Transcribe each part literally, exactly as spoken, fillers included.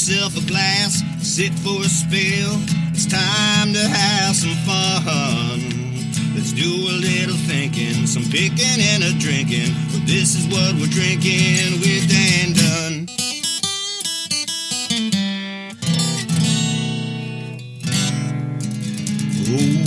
yourself a glass, sit for a spill. It's time to have some fun. Let's do a little thinking, some picking and a drinking. But this is what we're drinking with Dan Dunn. Oh,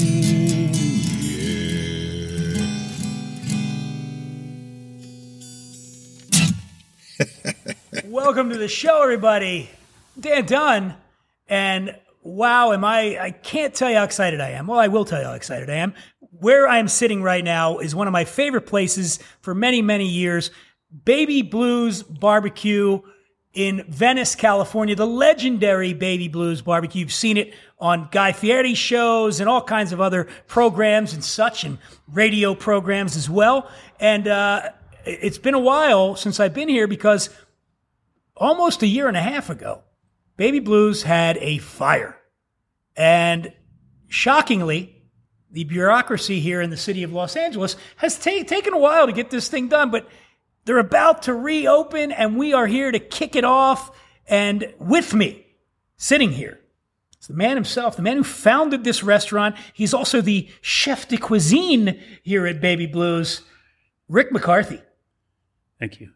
yeah. Welcome to the show, everybody. Dan Dunn, and wow, am I, I can't tell you how excited I am. Well, I will tell you how excited I am. Where I am sitting right now is one of my favorite places for many, many years. Baby Blues Barbecue in Venice, California. The legendary Baby Blues Barbecue. You've seen it on Guy Fieri shows and all kinds of other programs and such, and radio programs as well. And uh, it's been a while since I've been here because almost a year and a half ago, Baby Blues had a fire. And shockingly, the bureaucracy here in the city of Los Angeles has ta- taken a while to get this thing done, but they're about to reopen, and we are here to kick it off. And with me, sitting here, is the man himself, the man who founded this restaurant. He's also the chef de cuisine here at Baby Blues, Rick McCarthy. Thank you.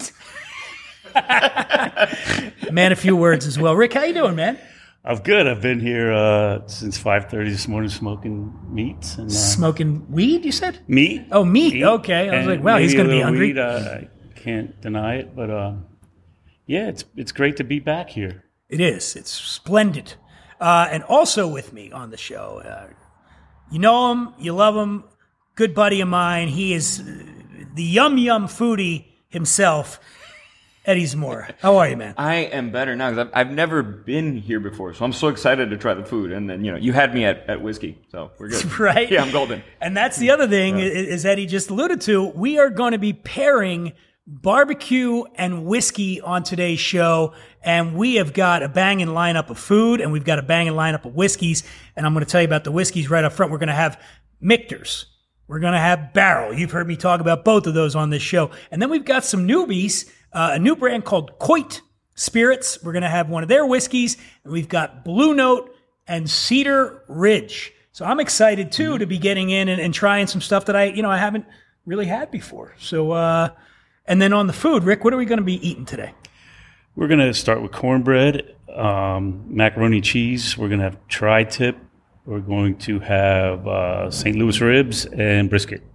Man, a few words as well. Rick, how you doing, man? I'm good. I've been here uh, since five thirty this morning smoking meats. And, uh, smoking weed, you said? Meat. Oh, meat. meat. Okay. I was And like, wow, he's going to be hungry. Weed, uh, I can't deny it. But uh, yeah, it's it's great to be back here. It is. It's splendid. Uh, and also with me on the show, uh, you know him, you love him, good buddy of mine. He is the yum yum foodie himself, Eddie Zamora. How are you, man? I am better now because I've, I've never been here before, so I'm so excited to try the food. And then, you know, you had me at, at whiskey, so we're good. Right? Yeah, I'm golden. And that's the other thing, Yeah. is Eddie just alluded to. We are going to be pairing barbecue and whiskey on today's show, and we have got a banging lineup of food, and we've got a banging lineup of whiskeys, and I'm going to tell you about the whiskeys right up front. We're going to have Michter's. We're going to have Barrel. You've heard me talk about both of those on this show. And then we've got some newbies, uh, a new brand called Coit Spirits. We're going to have one of their whiskeys, and we've got Blue Note and Cedar Ridge. So I'm excited, too, mm-hmm. to be getting in and, and trying some stuff that I, you know, I haven't really had before. So, uh, and then on the food, Rick, what are we going to be eating today? We're going to start with cornbread, um, macaroni cheese. We're going to have tri-tip. We're going to have uh, Saint Louis ribs and brisket.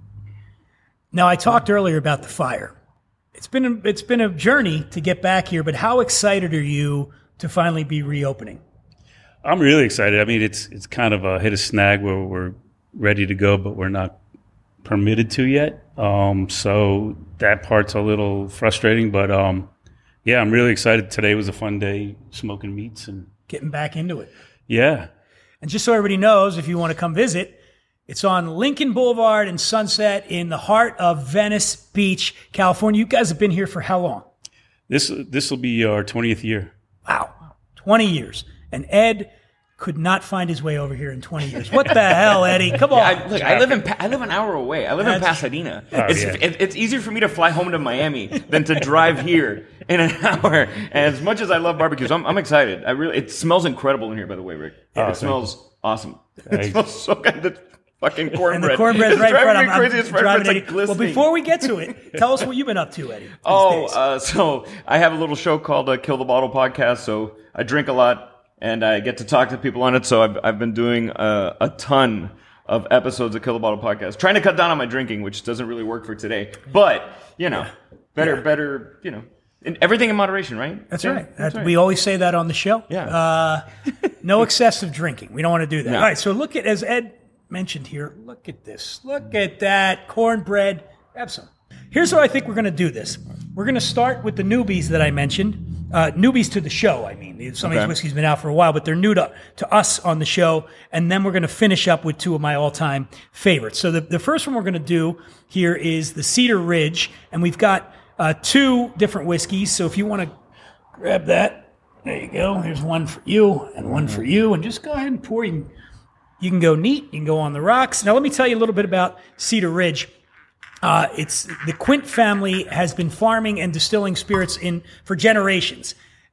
Now, I talked earlier about the fire. It's been a, it's been a journey to get back here, but how excited are you to finally be reopening? I'm really excited. I mean, it's it's kind of a hit a snag where we're ready to go, but we're not permitted to yet. Um, so that part's a little frustrating, but um, yeah, I'm really excited. Today was a fun day smoking meats and getting back into it. Yeah. And just so everybody knows, if you want to come visit, it's on Lincoln Boulevard and Sunset in the heart of Venice Beach, California. You guys have been here for how long? This this will be our twentieth year. Wow, twenty years. And Ed could not find his way over here in twenty years. What the hell, Eddie? Come on. Yeah, I, look, I live in I live an hour away. I live That's, in Pasadena. Oh, it's yeah. it, it's easier for me to fly home to Miami than to drive here in an hour. And as much as I love barbecues, I'm, I'm excited. I really it smells incredible in here, by the way, Rick. Oh, it smells awesome. Thanks. It smells so good. The fucking cornbread. And the cornbread's it's right in front driving of me me. crazy. It's I'm right. It's driving like Eddie. glistening. Well, before we get to it, tell us what you've been up to, Eddie. these Oh, days. uh, so I have a little show called uh, Kill the Bottle Podcast. So I drink a lot and I get to talk to people on it. So I've I've been doing uh, a ton of episodes of Kill the Bottle Podcast, trying to cut down on my drinking, which doesn't really work for today. But you know, better, Yeah. better, you know, in, everything in moderation, right? That's Yeah, right. That's That- right. We always say that on the show. Yeah. Uh, no excessive drinking. We don't want to do that. No. All right. So look at, as Ed mentioned here, look at this. Look at that. Cornbread. Grab some. Here's how I think we're going to do this. We're going to start with the newbies that I mentioned. Uh, newbies to the show, I mean. Some of Okay. these whiskeys have been out for a while, but they're new to, to us on the show. And then we're going to finish up with two of my all-time favorites. So the, the first one we're going to do here is the Cedar Ridge. And we've got uh, two different whiskeys. So if you want to grab that, there you go. Here's one for you and one for you. And just go ahead and pour. You can, you can go neat. You can go on the rocks. Now, let me tell you a little bit about Cedar Ridge. Uh, it's the Quint family has been farming and distilling spirits in for generations.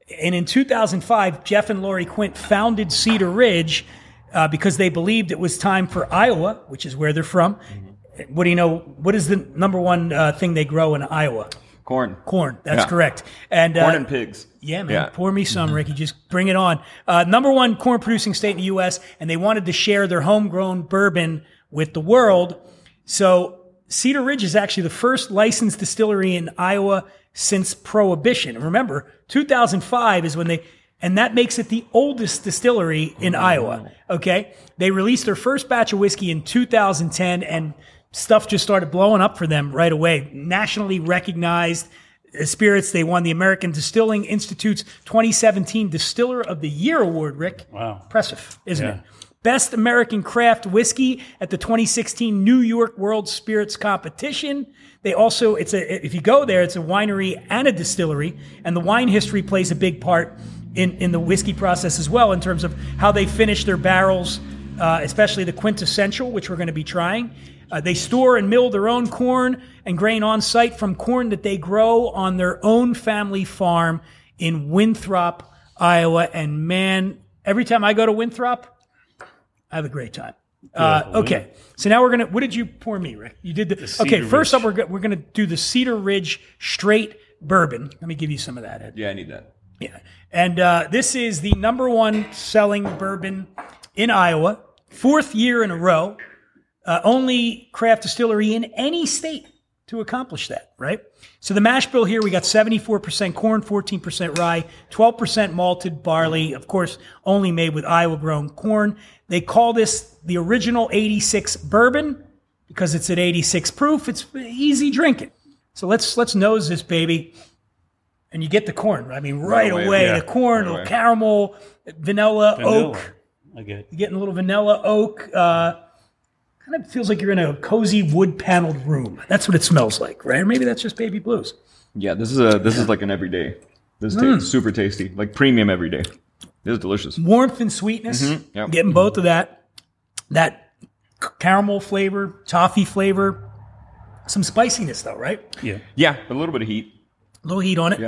And in two thousand five, Jeff and Lori Quint founded Cedar Ridge uh, because they believed it was time for Iowa, which is where they're from. Mm-hmm. What do you know? What is the number one uh, thing they grow in Iowa? Corn. Corn. That's yeah. correct. And corn uh, and pigs. Yeah, man. Yeah. Pour me some, Ricky. Just bring it on. Uh, number one corn producing state in the U S, and they wanted to share their homegrown bourbon with the world. So Cedar Ridge is actually the first licensed distillery in Iowa since Prohibition. And remember, two thousand five is when they, and that makes it the oldest distillery in oh, Iowa. Wow. Okay. They released their first batch of whiskey in two thousand ten, and stuff just started blowing up for them right away. Nationally recognized spirits. They won the American Distilling Institute's twenty seventeen Distiller of the Year Award, Rick. Wow. Impressive, isn't yeah. it? Best American Craft Whiskey at the twenty sixteen New York World Spirits Competition. They also, it's a, if you go there, it's a winery and a distillery, and the wine history plays a big part in, in the whiskey process as well in terms of how they finish their barrels, uh, especially the quintessential, which we're going to be trying. Uh, they store and mill their own corn and grain on site from corn that they grow on their own family farm in Winthrop, Iowa. And man, every time I go to Winthrop, I have a great time. Uh, okay, so now we're gonna. What did you pour me, Rick? You did the. the okay, first Ridge. up, we're go, we're gonna do the Cedar Ridge Straight Bourbon. Let me give you some of that, Ed. Yeah, I need that. Yeah, and uh, this is the number one selling bourbon in Iowa, fourth year in a row. Uh, only craft distillery in any state to accomplish that, right? So the mash bill here, we got seventy-four percent corn, fourteen percent rye, twelve percent malted barley, of course, only made with Iowa-grown corn. They call this the original eighty-six bourbon because it's at eighty-six proof. It's easy drinking. So let's let's nose this baby. And you get the corn. I mean, right, right away, away yeah. the corn, right little caramel, vanilla, vanilla, oak. I get it. You're getting a little vanilla oak. Uh, kind of feels like you're in a cozy wood-paneled room. That's what it smells like, right? Or maybe that's just baby blues. Yeah, this is a this is like an everyday. This is mm. t- super tasty, like premium everyday. This is delicious. Warmth and sweetness. Mm-hmm. Yep. Getting both of that. That caramel flavor, toffee flavor. Some spiciness, though, right? Yeah. Yeah, a little bit of heat. A little heat on it. Yeah.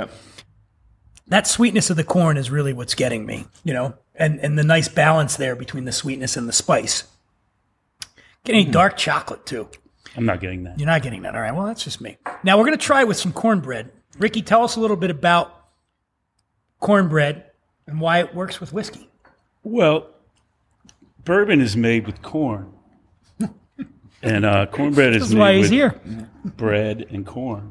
That sweetness of the corn is really what's getting me, you know, and, and the nice balance there between the sweetness and the spice. Getting mm. dark chocolate, too. I'm not getting that. You're not getting that. All right, well, that's just me. Now, we're going to try with some cornbread. Ricky, tell us a little bit about cornbread and why it works with whiskey. Well, bourbon is made with corn. And uh, cornbread is made why he's with here. bread and corn.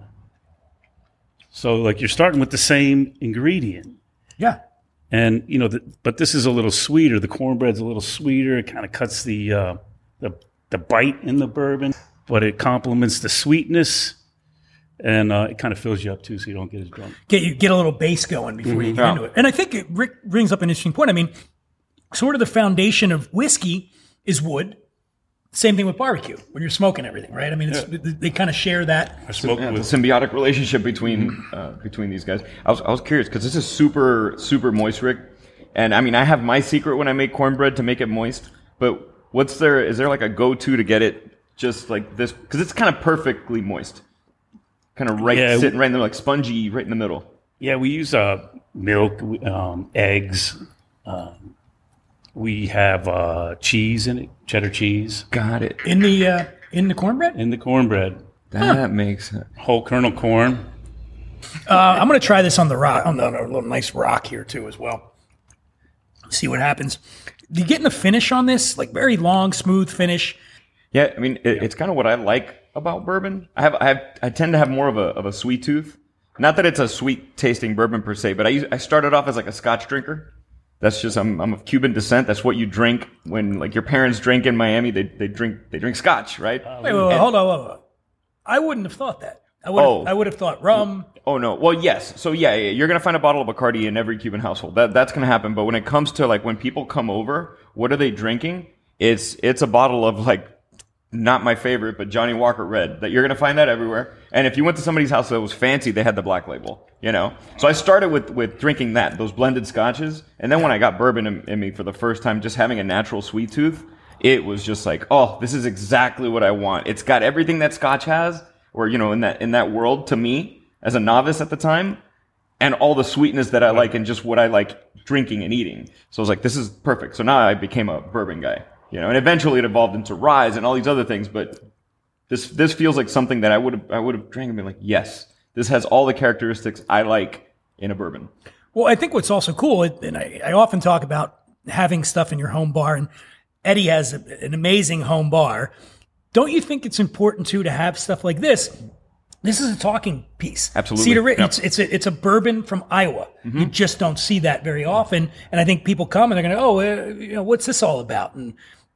So, like, you're starting with the same ingredient. Yeah. And, you know, the, but this is a little sweeter. The cornbread's a little sweeter. It kind of cuts the, uh, the the bite in the bourbon, but it complements the sweetness. And uh, it kind of fills you up, too, so you don't get as drunk. Get you get a little base going before mm-hmm. you get yeah. into it. And I think it, Rick brings up an interesting point. I mean, sort of the foundation of whiskey is wood. Same thing with barbecue when you're smoking everything, right? I mean, it's, yeah. they kind of share that. I smoke yeah, with the symbiotic relationship between uh, between these guys. I was I was curious because this is super super moist, Rick. And I mean, I have my secret when I make cornbread to make it moist. But what's there? Is there like a go-to to get it just like this? Because it's kind of perfectly moist, kind of right yeah, sitting right in the like spongy right in the middle. Yeah, we use uh, milk, um, eggs. Um, We have uh, cheese in it, cheddar cheese. Got it. In the uh, in the cornbread? In the cornbread. That huh. makes sense. Whole kernel corn. Uh, I'm going to try this on the rock, on the, on a little nice rock here too as well. See what happens. You getting the finish on this? Like very long, smooth finish. Yeah, I mean, it, yeah. it's kind of what I like about bourbon. I have, I have, I tend to have more of a of a sweet tooth. Not that it's a sweet tasting bourbon per se, but I use, I started off as like a Scotch drinker. That's just I'm I'm of Cuban descent. That's what you drink when like your parents drink in Miami. They they drink they drink Scotch, right? Uh, wait, wait, wait, and, hold on, hold on. I wouldn't have thought that. I would oh, I would have thought rum. Oh no. Well, yes. So yeah, yeah, you're gonna find a bottle of Bacardi in every Cuban household. That that's gonna happen. But when it comes to like when people come over, what are they drinking? It's it's a bottle of like not my favorite, but Johnny Walker Red. That you're gonna find that everywhere. And if you went to somebody's house that was fancy, they had the black label. You know, so I started with, with drinking that, those blended scotches. And then when I got bourbon in, in me for the first time, just having a natural sweet tooth, it was just like, oh, this is exactly what I want. It's got everything that scotch has, or, you know, in that, in that world to me as a novice at the time, and all the sweetness that I like and just what I like drinking and eating. So I was like, this is perfect. So now I became a bourbon guy, you know, and eventually it evolved into rye and all these other things. But this this feels like something that I would have I would have drank and been like, yes, this has all the characteristics I like in a bourbon. Well, I think what's also cool, and I, I often talk about having stuff in your home bar, and Eddie has a, an amazing home bar. Don't you think it's important too to have stuff like this? This is a talking piece. Absolutely. Cedar Ridge, Yep. it's, it's, a, it's a bourbon from Iowa. Mm-hmm. You just don't see that very often. And I think people come and they're going to, oh, uh, you know, what's this all about? And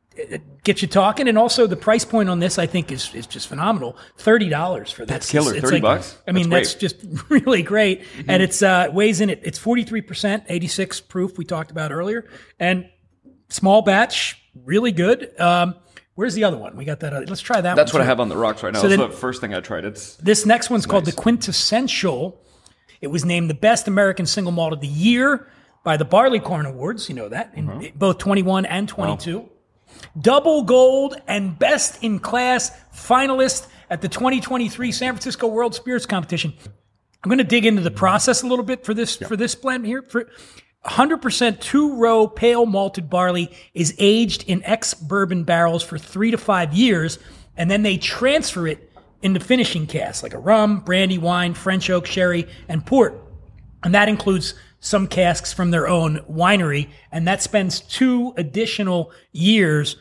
it gets you talking. And also the price point on this, I think, is is just phenomenal. thirty dollars for this. That's killer. It's, it's thirty like, bucks? I mean, that's, that's just really great. Mm-hmm. And it's uh, weighs in it. It's forty-three percent, eighty-six proof we talked about earlier. And small batch, really good. Um, Where's the other one? We got that. Other, let's try that That's one. what I have on the rocks right now. So That's then, the first thing I tried. It's This next one's called nice. the Quintessential. It was named the Best American Single Malt of the Year by the Barleycorn Awards. You know that, in Uh-huh. both twenty-one and twenty-two. Wow. Double gold and best in class finalist at the twenty twenty-three San Francisco World Spirits Competition. I'm going to dig into the process a little bit for this, yeah. for this blend here. For, one hundred percent two-row pale malted barley is aged in ex-bourbon barrels for three to five years, and then they transfer it into finishing casks, like a rum, brandy, wine, French oak, sherry, and port. And that includes some casks from their own winery, and that spends two additional years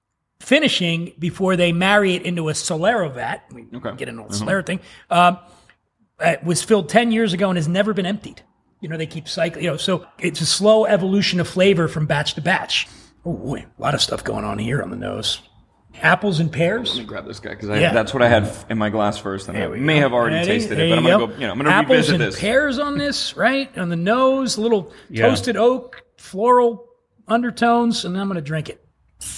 finishing before they marry it into a Solera vat. We okay. get into the mm-hmm. Solera thing. Um, it was filled ten years ago and has never been emptied. You know, they keep cycling, you know, so it's a slow evolution of flavor from batch to batch. Oh, boy, a lot of stuff going on here on the nose. Apples and pears. Let me grab this guy, because yeah. that's what I had in my glass first, and there I may go. have already Ready? tasted there it, but I'm going to go, you know, I'm going to Apples revisit and this. pears on this, right? On the nose, a little yeah. toasted oak, floral undertones, and then I'm going to drink it.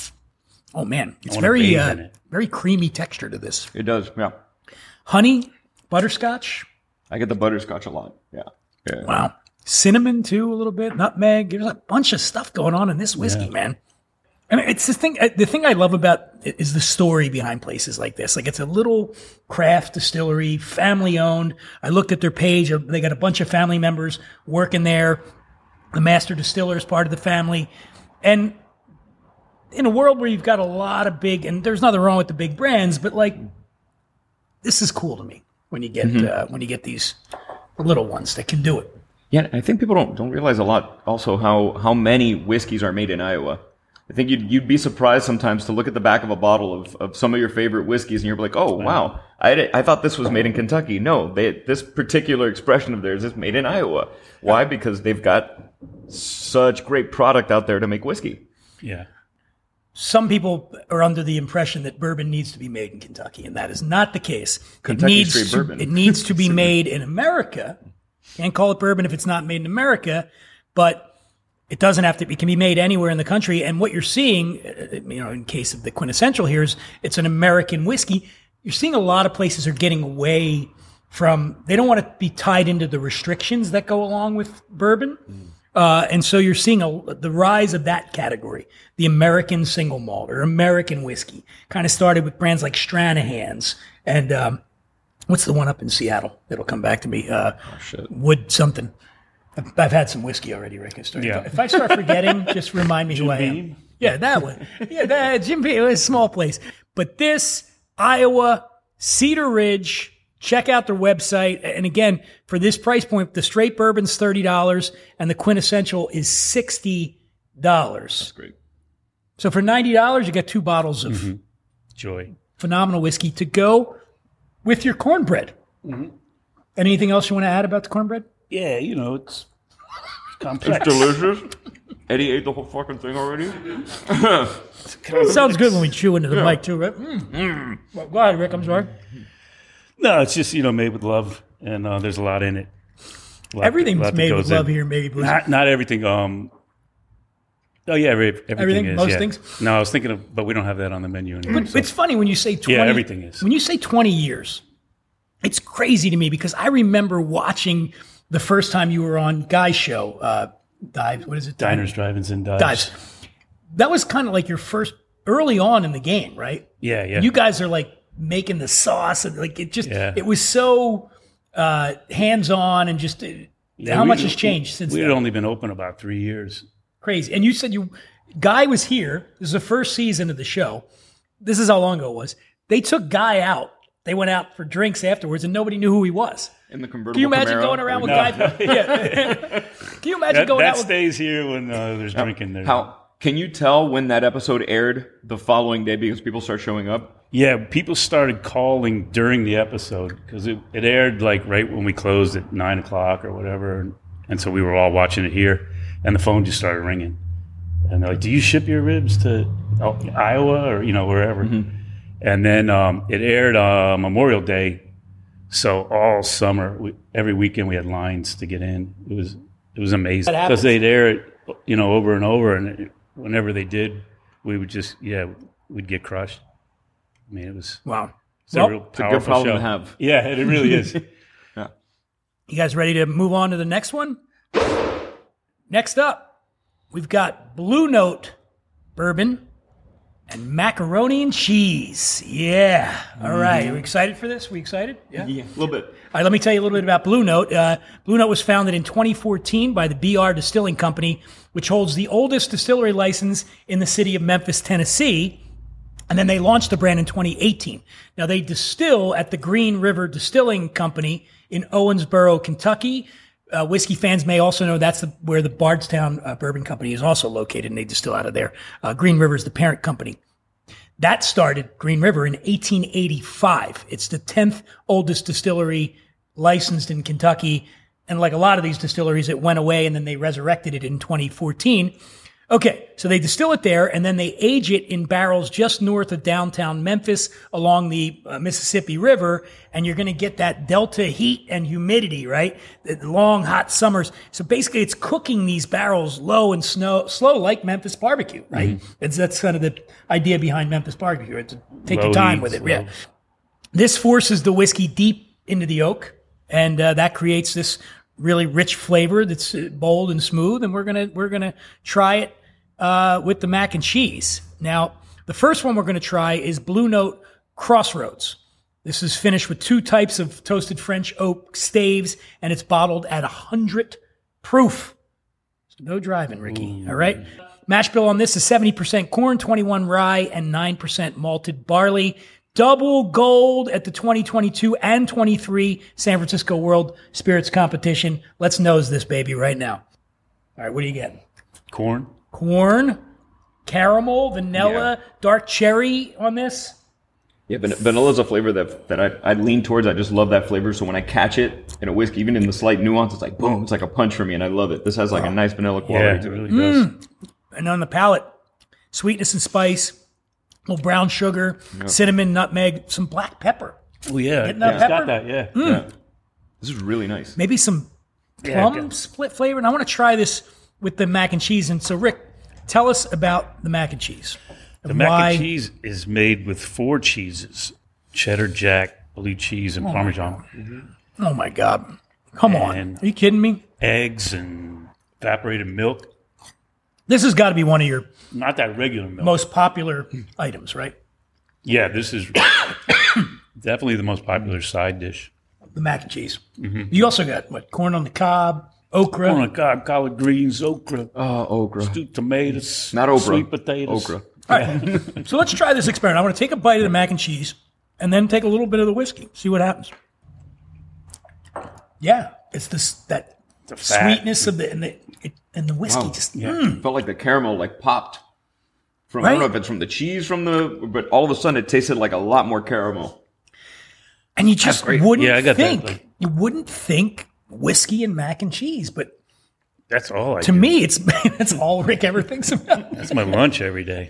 Oh, man. It's very, uh, it. very creamy texture to this. It does, yeah. Honey, butterscotch. I get the butterscotch a lot, yeah. yeah. Wow. Cinnamon, too, a little bit. Nutmeg. There's a bunch of stuff going on in this whiskey, yeah. man. I mean, it's the thing, the thing I love about it is the story behind places like this. Like, it's a little craft distillery, family owned. I looked at their page. They got a bunch of family members working there. The master distiller is part of the family. And in a world where you've got a lot of big, and there's nothing wrong with the big brands, but like, this is cool to me when you get, mm-hmm. uh, when you get these little ones that can do it. Yeah, I think people don't don't realize a lot also how, how many whiskeys are made in Iowa. I think you'd you'd be surprised sometimes to look at the back of a bottle of, of some of your favorite whiskeys and you're like, oh, wow, I, I thought this was made in Kentucky. No, they, this particular expression of theirs is made in Iowa. Why? Because they've got such great product out there to make whiskey. Yeah. Some people are under the impression that bourbon needs to be made in Kentucky, and that is not the case. Kentucky it needs straight to, bourbon. It needs to be made in America. Can't call it bourbon if it's not made in America, but it doesn't have to. It can be made anywhere in the country. And what you're seeing, you know, in case of the Quintessential here, is it's an American whiskey. You're seeing a lot of places are getting away from. They don't want to be tied into the restrictions that go along with bourbon, mm. uh, and so you're seeing a, the rise of that category, the American single malt or American whiskey. Kind of started with brands like Stranahan's and. Um, What's the one up in Seattle? It'll come back to me. Uh, oh, shit. Wood something. I've, I've had some whiskey already, Rick. I start, yeah. If I start forgetting, just remind me Jim who I am. Beam? Yeah, that one. Yeah, that Jim Beam. It was a small place. But this, Iowa, Cedar Ridge, check out their website. And again, for this price point, the straight bourbon's thirty dollars and the Quintessential is sixty dollars. That's great. So for ninety dollars, you get two bottles of mm-hmm. Joy. Phenomenal whiskey to go with your cornbread. Mm-hmm. Anything else you want to add about the cornbread? Yeah, you know, it's, it's complex. It's delicious. Eddie ate the whole fucking thing already. Sounds good when we chew into the yeah. mic too, right? Mm. Mm. Well, go ahead, Rick. I'm sorry. No, it's just, you know, made with love, and uh, there's a lot in it. Lot, Everything's lot made with love in. Here, maybe. Not, not everything. Um, oh, yeah, everything, everything is. Most yeah. things? No, I was thinking of, but we don't have that on the menu anymore. But so. It's funny when you say twenty. Yeah, everything is. When you say twenty years, it's crazy to me because I remember watching the first time you were on Guy's show, uh, Dives. What is it? Diners, Drive-Ins, and Dives. Dives. That was kind of like your first, early on in the game, right? Yeah, yeah. You guys are like making the sauce and like it just, yeah. it was so uh, hands-on and just. Uh, Yeah, How we- much has changed since We then? had only been open about three years. Crazy. And you said you Guy was here. This is the first season of the show. This is how long ago it was. They took Guy out. They went out for drinks afterwards, and nobody knew who he was. In the convertible Can you imagine Camaro? going around with No. Guy? Yeah. Can you imagine That, going that out with? stays here when uh, there's drinking there. How can you tell when that episode aired the following day because people start showing up? Yeah, people started calling during the episode because it, it aired like right when we closed at nine o'clock or whatever, and, and so we were all watching it here, and the phone just started ringing, and they're like, "Do you ship your ribs to oh, Iowa or you know wherever?" Mm-hmm. And then um, it aired uh, Memorial Day, so all summer, we, every weekend we had lines to get in. It was it was amazing That happens. because they'd air it, you know, over and over, and it, whenever they did, we would just yeah, we'd get crushed. I mean, it was Wow. it's a Well, real It's a powerful good problem show. to have. Yeah, it really is. You guys ready to move on to the next one? Next up, we've got Blue Note bourbon and macaroni and cheese. Yeah. All right. Are we excited for this? We excited? Yeah. Yeah, a little bit. All right, let me tell you a little bit about Blue Note. Uh, Blue Note was founded in twenty fourteen by the B R Distilling Company, which holds the oldest distillery license in the city of Memphis, Tennessee. And then they launched the brand in twenty eighteen. Now, they distill at the Green River Distilling Company in Owensboro, Kentucky. Uh, whiskey fans may also know that's the, where the Bardstown uh, Bourbon Company is also located, and they distill out of there. Uh, Green River is the parent company. That started Green River in eighteen eighty-five. It's the tenth oldest distillery licensed in Kentucky. And like a lot of these distilleries, it went away and then they resurrected it in twenty fourteen. Okay, so they distill it there and then they age it in barrels just north of downtown Memphis along the uh, Mississippi River. And you're going to get that delta heat and humidity, right? The long, hot summers. So basically it's cooking these barrels low and snow, slow like Memphis barbecue, right? It's, that's kind of the idea behind Memphis barbecue, right? To take Low your time heat, with it. slow. Yeah. This forces the whiskey deep into the oak, and uh, that creates this really rich flavor that's uh, bold and smooth. And we're gonna we're gonna try it uh, with the mac and cheese. Now, the first one we're gonna try is Blue Note Crossroads. This is finished with two types of toasted French oak staves, and it's bottled at one hundred proof. So no driving, Ricky. All right. Mash bill on this is seventy percent corn, twenty-one rye, and nine percent malted barley. Double gold at the twenty twenty-two and twenty-three San Francisco World Spirits Competition. Let's nose this baby right now. All right, what do you get? Corn. Corn, caramel, vanilla, Yeah. dark cherry on this. Yeah, van- vanilla's a flavor that that I, I lean towards. I just love that flavor. So when I catch it in a whiskey, even in the slight nuance, it's like boom, it's like a punch for me, and I love it. This has like a nice vanilla Yeah, quality it to it. really does. And on the palate, sweetness and spice, a little brown sugar, cinnamon, nutmeg, some black pepper. Oh yeah, Getting that it's pepper? got that. Yeah. Yeah. This is really nice. Maybe some Yeah, plum good. split flavor. And I want to try this with the mac and cheese. And so, Rick, tell us about the mac and cheese. The mac and cheese is made with four cheeses: cheddar, jack, blue cheese, and parmesan. Oh, my God. Come on. And- Are you kidding me? Eggs and evaporated milk. This has got to be one of your Not that regular milk. most popular items, right? yeah, this is definitely the most popular side dish. The mac and cheese. You also got, what, corn on the cob, okra. Corn on the cob, collard greens, okra, Oh, okra. stewed tomatoes, Not okra. sweet potatoes. Okra. All right. So let's try this experiment. I want to take a bite of the mac and cheese and then take a little bit of the whiskey. See what happens. Yeah, it's this that The fat. sweetness of the and the it, and the whiskey Wow. just Felt like the caramel like popped. From I Right? don't know if it's from the cheese from the, but all of a sudden it tasted like a lot more caramel. and you just great. wouldn't Yeah, I got that, think like- you wouldn't think whiskey and mac and cheese, but That's all I to do. me, it's that's all Rick ever thinks about. That's my lunch every day.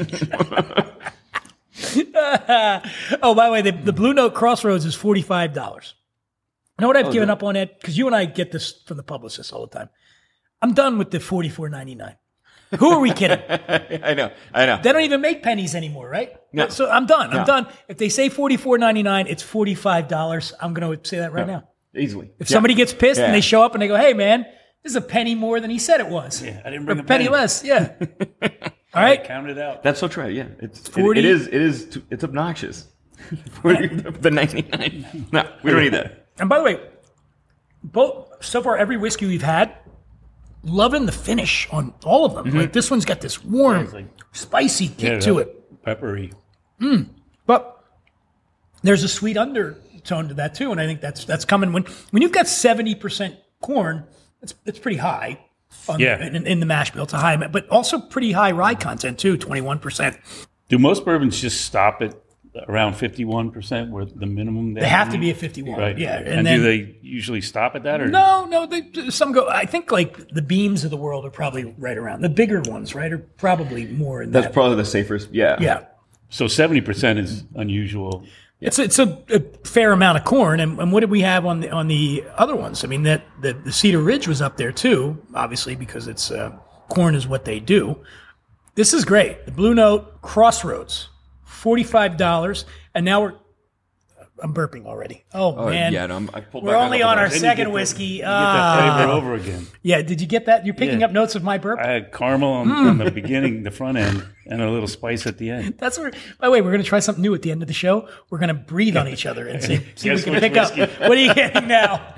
Oh, by the way, the, the Blue Note Crossroads is forty-five dollars. You know what I've Oh, given yeah. up on it? Because you and I get this from the publicist all the time. I'm done with the forty-four ninety-nine. Who are we kidding? I know, I know. They don't even make pennies anymore, right? No. So I'm done. I'm No. done. If they say forty-four ninety-nine, it's forty-five dollars. I'm going to say that right now. Easily. If somebody gets pissed and Yeah. they show up and they go, "Hey, man, this is a penny more than he said it was," I didn't or bring a a penny penny. less, yeah. All right. Count it out. That's so true. Yeah, it's it- forty it is it is t- it's obnoxious. forty, the ninety-nine. No, we don't need that. And by the way, both so far every whiskey we've had, loving the finish on all of them. Mm-hmm. Like this one's got this warm, like, spicy kick yeah, to it. Peppery. But there's a sweet undertone to that too, and I think that's that's coming when when you've got seventy percent corn. It's it's pretty high. On, Yeah. in, in the mash bill, it's a high, but also pretty high rye content too, twenty-one percent. Do most bourbons just stop at around fifty-one percent, where the minimum They have to be at fifty-one. Right. Yeah, and, And, then do they usually stop at that? Or no, no, they, some go. I think like the Beams of the world are probably right around the bigger ones, right? Are probably more in That's that. probably the safest. Yeah. yeah. So seventy percent is unusual. It's it's a, a fair amount of corn, and, and what did we have on the on the other ones? I mean, that the, the Cedar Ridge was up there too, obviously because it's uh, corn is what they do. This is great. The Blue Note Crossroads, forty five dollars, and now we're. I'm burping already. Oh, Oh, man, yeah, no, I'm- I pulled we're back only on on that. our Then you second get the- whiskey. You get Ah. that flavor over again. Yeah, did you get that? You're picking Yeah. up notes of my burp. I had caramel on, Hmm. on the beginning, the front end, and a little spice at the end. That's where. By the way, we're going to try something new at the end of the show. We're going to breathe on each other and see, see if we Guess can which pick up. whiskey. What are you getting now?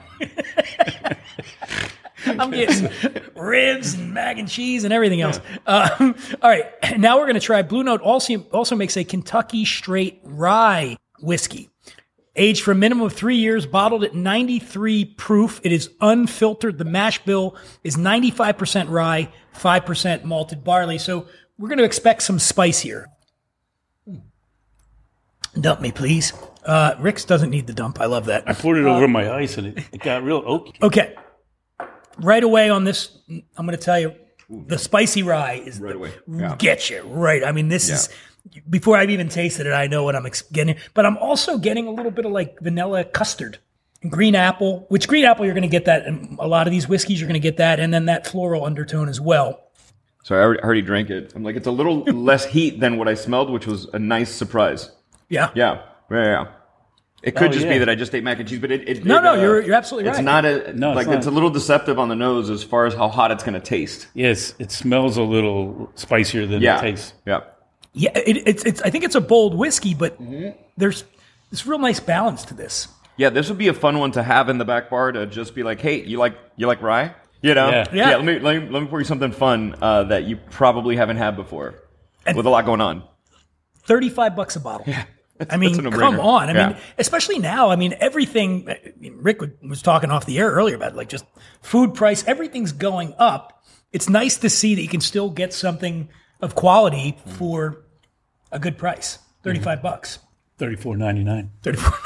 I'm getting ribs and mac and cheese and everything else. Um, all right, now we're going to try Blue Note. Also, also makes a Kentucky Straight Rye whiskey. Aged for a minimum of three years, bottled at ninety-three proof. It is unfiltered. The mash bill is ninety-five percent rye, five percent malted barley. So we're going to expect some spice here. Dump me, please. Uh, Rick's doesn't need the dump. I love that. I poured it over my ice, and it, it got real oaky. Okay. Right away on this, I'm going to tell you, the spicy rye is Right the, away. Yeah. get you right. I mean, this is before I've even tasted it. I know what I'm ex- getting, but I'm also getting a little bit of like vanilla custard, and green apple. Which green apple you're going to get that in a lot of these whiskeys. You're going to get that, and then that floral undertone as well. So I already, I already drank it. I'm like, it's a little less heat than what I smelled, which was a nice surprise. Yeah. Yeah. Yeah. yeah. It could Oh, just yeah. be that I just ate mac and cheese, but it. it No, it, no, uh, you're you're absolutely It's right. not a No, it's like not. it's a little deceptive on the nose as far as how hot it's going to taste. Yes, it smells a little spicier than Yeah. it tastes. Yeah. Yeah, it, it's it's. I think it's a bold whiskey, but there's this real nice balance to this. Yeah, this would be a fun one to have in the back bar to just be like, hey, you like you like rye? You know? Yeah. Yeah. let me let me let me pour you something fun uh, that you probably haven't had before, And- with a lot going on. thirty-five bucks a bottle. Yeah. I mean, That's a no-brainer. come on. I Yeah. mean, especially now. I mean, everything. I mean, Rick was talking off the air earlier about like just food price. Everything's going up. It's nice to see that you can still get something of quality for a good price. Thirty-five bucks. Thirty-four ninety-nine. Thirty-four.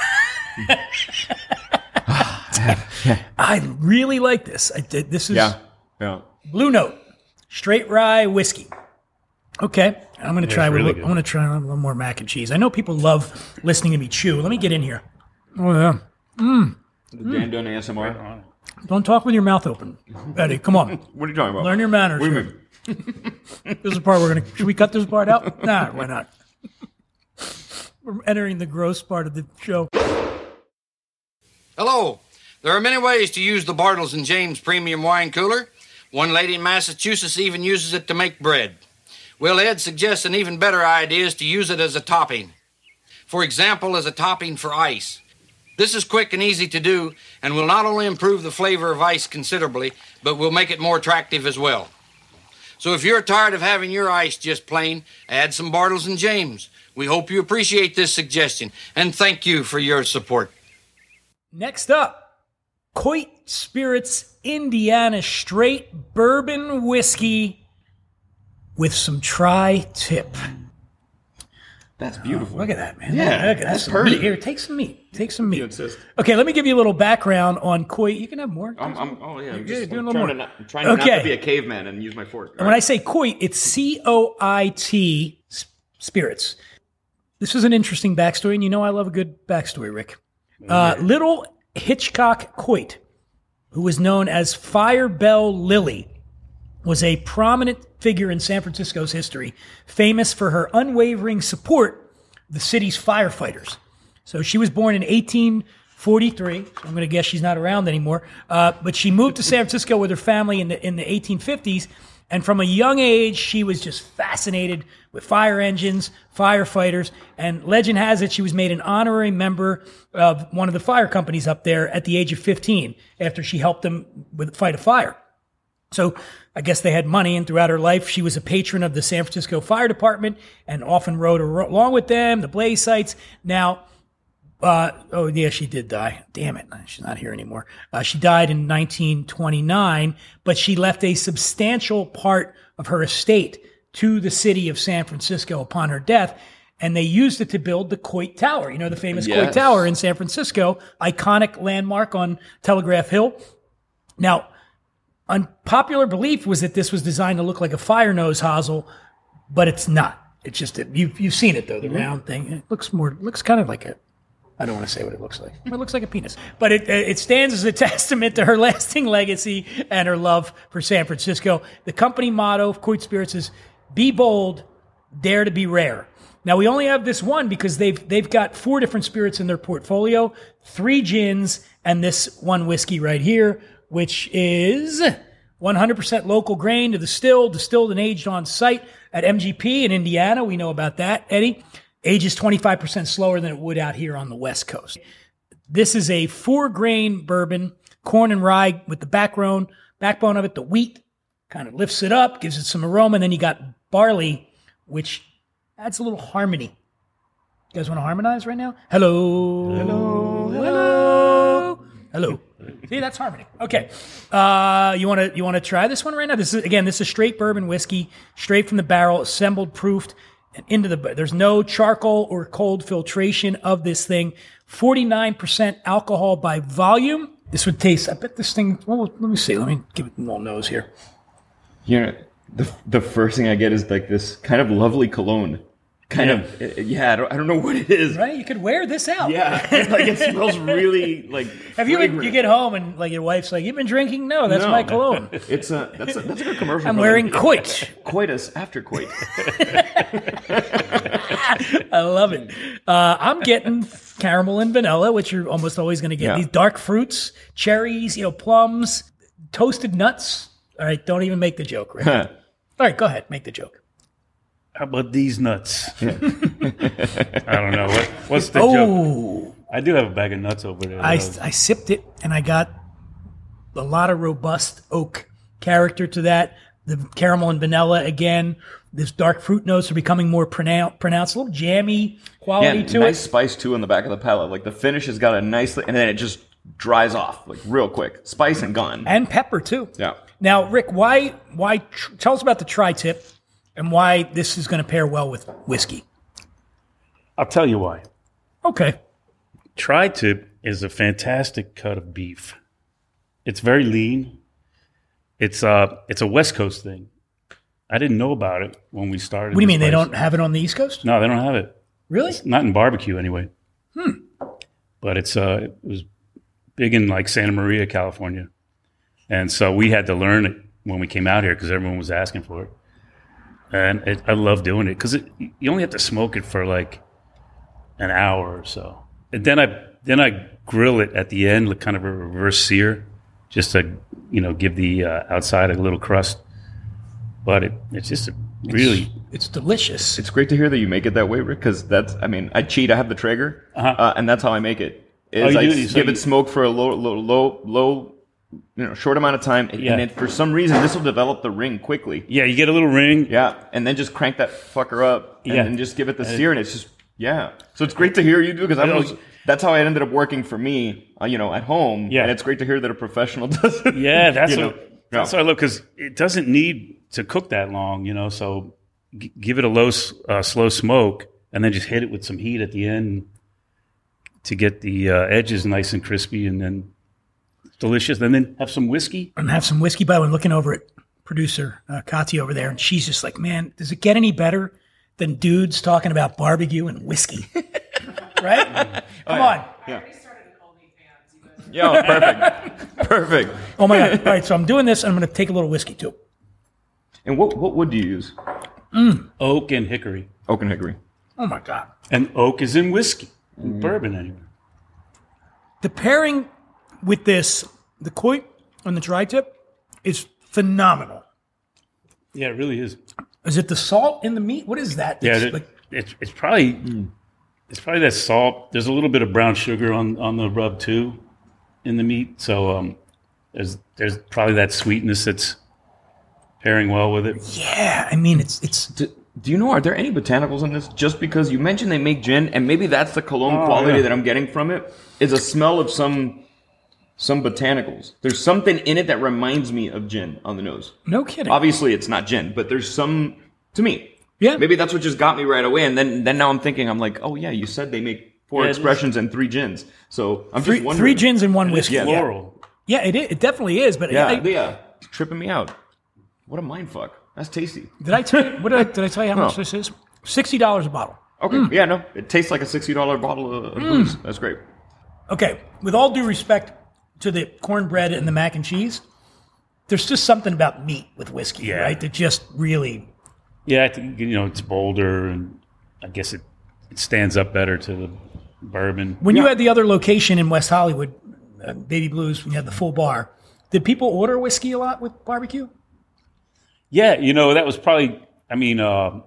I really like this. I did. This is Yeah, yeah. Blue Note, straight rye whiskey. Okay, I'm going to try. it's with a really little- good. I'm going to try a little more mac and cheese. I know people love listening to me chew. Let me get in here. Oh yeah. The Dan Dunn A S M R. Don't talk with your mouth open, Eddie. Come on, What are you talking about? learn your manners. What do you here. mean? This is the part we're going to. Should we cut this part out? Nah, why not? We're entering the gross part of the show. Hello. There are many ways to use the Bartles and James Premium Wine Cooler. One lady in Massachusetts even uses it to make bread. Will Ed suggests an even better idea is to use it as a topping. For example, as a topping for ice. This is quick and easy to do and will not only improve the flavor of ice considerably, but will make it more attractive as well. So if you're tired of having your ice just plain, add some Bartles and James. We hope you appreciate this suggestion and thank you for your support. Next up, Coit Spirits Indiana Straight Bourbon Whiskey with some tri-tip. That's beautiful. Look at that, man. Yeah, Look at that. that's Some pretty. meat. Here, take some meat. Take some meat. insist. Okay, let me give you a little background on Coit. You can have more. I'm, I'm, oh yeah, I'm Yeah, just do a I'm little trying, more. to not, I'm trying to not Okay. to be a caveman and use my fork. And when I say Coit, it's C O I T s- spirits. This is an interesting backstory, and you know I love a good backstory, Rick. Uh, Little Hitchcock Coit, who was known as Firebell Lily, was a prominent figure in San Francisco's history, famous for her unwavering support of the city's firefighters. So she was born in eighteen forty-three. So I'm going to guess she's not around anymore. Uh, but she moved to San Francisco with her family in the in the eighteen fifties, And from a young age, she was just fascinated with fire engines, firefighters, and legend has it she was made an honorary member of one of the fire companies up there at the age of fifteen after she helped them with fight a fire. So I guess they had money, and throughout her life, she was a patron of the San Francisco Fire Department and often rode along with them, the blaze sites. Now, uh, oh yeah, she did die. Damn it, she's not here anymore. Uh, she died in nineteen twenty-nine, but she left a substantial part of her estate to the city of San Francisco upon her death, and they used it to build the Coit Tower. You know, the famous Yes. Coit Tower in San Francisco, iconic landmark on Telegraph Hill. Now, unpopular belief was that this was designed to look like a fire nose hosel, but it's not. It's just a, you've you've seen it though, the round thing. It looks more looks kind of like a. I don't want to say what it looks like. It looks like a penis, but it it stands as a testament to her lasting legacy and her love for San Francisco. The company motto of Coit Spirits is "Be bold, dare to be rare." Now we only have this one because they've they've got four different spirits in their portfolio, three gins and this one whiskey right here, which is one hundred percent local grain to distill, distilled and aged on site at M G P in Indiana. We know about that, Eddie. Ages twenty-five percent slower than it would out here on the West Coast. This is a four-grain bourbon, corn and rye with the backbone, backbone of it, the wheat, kind of lifts it up, gives it some aroma, and then you got barley, which adds a little harmony. You guys want to harmonize right now? Hello. Hello. Hello. Hello. See, that's harmony. Okay. Uh, you want to you want to try this one right now? This is again, this is straight bourbon whiskey, straight from the barrel, assembled, proofed, and into the. There's no charcoal or cold filtration of this thing. forty-nine percent alcohol by volume. This would taste. I bet this thing. Well, let me see. Let me give it a little nose here. You know, the the first thing I get is like this kind of lovely cologne. Kind Yeah. of, uh, yeah. I don't, I don't know what it is. Right? You could wear this out. Yeah, like it smells really like. Have you been, fragrant. you get home and like your wife's like, "You've been drinking?" No, that's No. my cologne. It's a that's a that's a good commercial. I'm for, wearing like, Coit. coitus after coit. I love it. Uh, I'm getting caramel and vanilla, which you're almost always going to get. Yeah. These dark fruits, cherries, you know, plums, toasted nuts. All right, don't even make the joke, Rick. All right, go ahead, make the joke. How about these nuts? I don't know. What, what's the joke? Oh, I do have a bag of nuts over there. I, though. I sipped it, and I got a lot of robust oak character to that. The caramel and vanilla again. This dark fruit notes are becoming more pronoun- pronounced. A little jammy quality Yeah, to nice it. spice too on the back of the palate. Like the finish has got a nice, and then it just dries off like real quick. Spice and gone. And pepper, too. Yeah. Now, Rick, why, why? Tr- tell us about the tri-tip and why this is going to pair well with whiskey. I'll tell you why. Okay. Tri-tip is a fantastic cut of beef. It's very lean. It's uh, it's a West Coast thing. I didn't know about it when we started. What do you this mean they place. don't have it on the East Coast? No, they don't have it. Really? Not in barbecue anyway. Hmm. But it's uh, it was big in like Santa Maria, California, and so we had to learn it when we came out here because everyone was asking for it. And it, I love doing it because you only have to smoke it for like an hour or so, and then I then I grill it at the end, like kind of a reverse sear, just to you know give the uh, outside a little crust. But it, it's just a really It's delicious. It's great to hear that you make it that way, Rick, because that's, I mean, I cheat. I have the Traeger, Uh-huh. uh, and that's how I make it. Is Oh, you I do? s- So give you- it smoke for a low, low, low, low, you know, short amount of time, and, Yeah. and then for some reason, this will develop the ring quickly. yeah. You get a little ring. Yeah, and then just crank that fucker up, and Yeah. then just give it the sear, and it's just, yeah. So it's great to hear you do, because I know- was, that's how it ended up working for me, uh, you know, at home. Yeah. And it's great to hear that a professional does it. Yeah, that's you what, know. that's Yeah. what I love because it doesn't need to cook that long, you know. So g- give it a low, s- uh, slow smoke, and then just hit it with some heat at the end to get the uh, edges nice and crispy, and then it's delicious. And then have some whiskey. And have some whiskey by when looking over at producer uh, Kati over there, and she's just like, man, does it get any better than dudes talking about barbecue and whiskey? Right? Come on. Yeah, perfect. Perfect. Oh my God. All right, so I'm doing this, and I'm going to take a little whiskey too. And what, what wood do you use? Oak and hickory. Oak and hickory. Oh my God. And oak is in whiskey, in bourbon anyway. The pairing with this, the Coit on the tri-tip, is phenomenal. Yeah, it really is. Is it the salt in the meat? What is that? Yeah, It's it, like- it's it's probably it's probably that salt. There's a little bit of brown sugar on, on the rub too, in the meat. So um, there's there's probably that sweetness that's pairing well with it. yeah, I mean, it's it's. Do, do you know, are there any botanicals in this? Just because you mentioned they make gin, and maybe that's the cologne Oh, quality yeah. that I'm getting from it, is a smell of some some botanicals. There's something in it that reminds me of gin on the nose. No kidding. Obviously, it's not gin, but there's some, to me. Yeah. Maybe that's what just got me right away, and then then now I'm thinking, I'm like, oh yeah, you said they make four Yeah, it is. expressions and three gins. So I'm Three, just wondering. three gins and one whiskey. Yeah. Yeah, Floral. yeah, it is. It definitely is. But Yeah, I, yeah. It's tripping me out. What a mind fuck. That's tasty. did I tell you? What did I, did I tell you how much No. this is? Sixty dollars a bottle. Okay, yeah, no, it tastes like a sixty dollars bottle of, of booze. That's great. Okay, with all due respect to the cornbread and the mac and cheese, there's just something about meat with whiskey, Yeah. right? That just really. Yeah, I think, you know, it's bolder, and I guess it, it stands up better to the bourbon. When you had the other location in West Hollywood, uh, Baby Blues, when you had the full bar, did people order whiskey a lot with barbecue? Yeah, you know, that was probably, I mean, uh,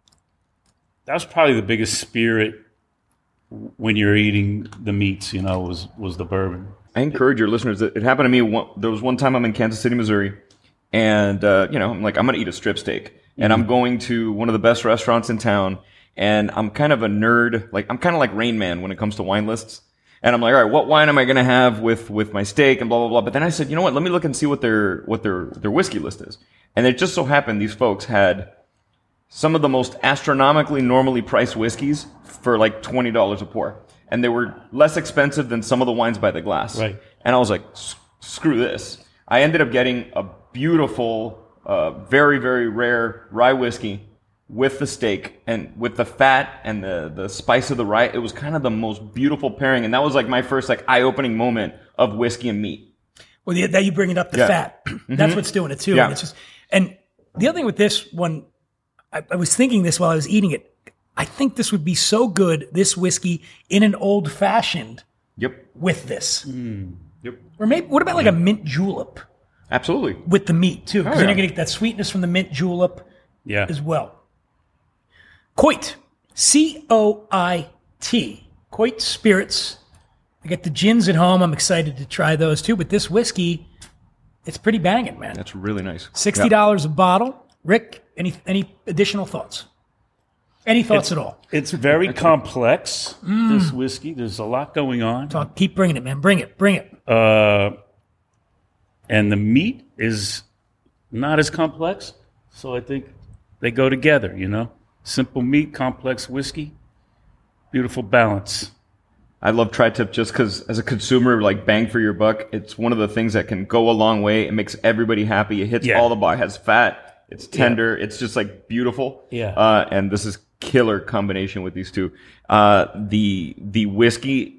that was probably the biggest spirit when you're eating the meats, you know, was, was the bourbon. I encourage your listeners. It happened to me. One, there was one time I'm in Kansas City, Missouri, and uh, you know, I'm like, I'm gonna eat a strip steak, and I'm going to one of the best restaurants in town, and I'm kind of a nerd. Like I'm kind of like Rain Man when it comes to wine lists, and I'm like, all right, what wine am I gonna have with with my steak and blah blah blah. But then I said, you know what? Let me look and see what their what their their whiskey list is, and it just so happened these folks had some of the most astronomically normally priced whiskeys for like twenty dollars a pour. And they were less expensive than some of the wines by the glass. Right. And I was like, screw this. I ended up getting a beautiful, uh, very, very rare rye whiskey with the steak and with the fat and the, the spice of the rye. It was kind of the most beautiful pairing. And that was like my first like eye-opening moment of whiskey and meat. Well, the, that you bring it up the Yeah. fat. That's what's doing it too. Yeah. And it's just, and the other thing with this one, I, I was thinking this while I was eating it. I think this would be so good, this whiskey, in an old fashioned Yep. with this. Yep. Or maybe, what about like a mint julep Absolutely. with the meat too? Because Oh, then yeah. you're going to get that sweetness from the mint julep Yeah. as well. Coit, C O I T, Coit Spirits. I got the gins at home. I'm excited to try those too. But this whiskey, it's pretty banging, man. That's really nice. Sixty dollars a bottle. Rick, any any additional thoughts? Any thoughts at all? It's very complex, this whiskey. There's a lot going on. Talk, keep bringing it, man. Bring it, bring it. Uh, and the meat is not as complex. So I think they go together, you know? Simple meat, complex whiskey, beautiful balance. I love Tri-Tip just because as a consumer, like bang for your buck, it's one of the things that can go a long way. It makes everybody happy. It hits Yeah. all the bar. It has fat. It's tender. It's just like beautiful. Yeah. Uh, and this is killer combination with these two. Uh, the the whiskey,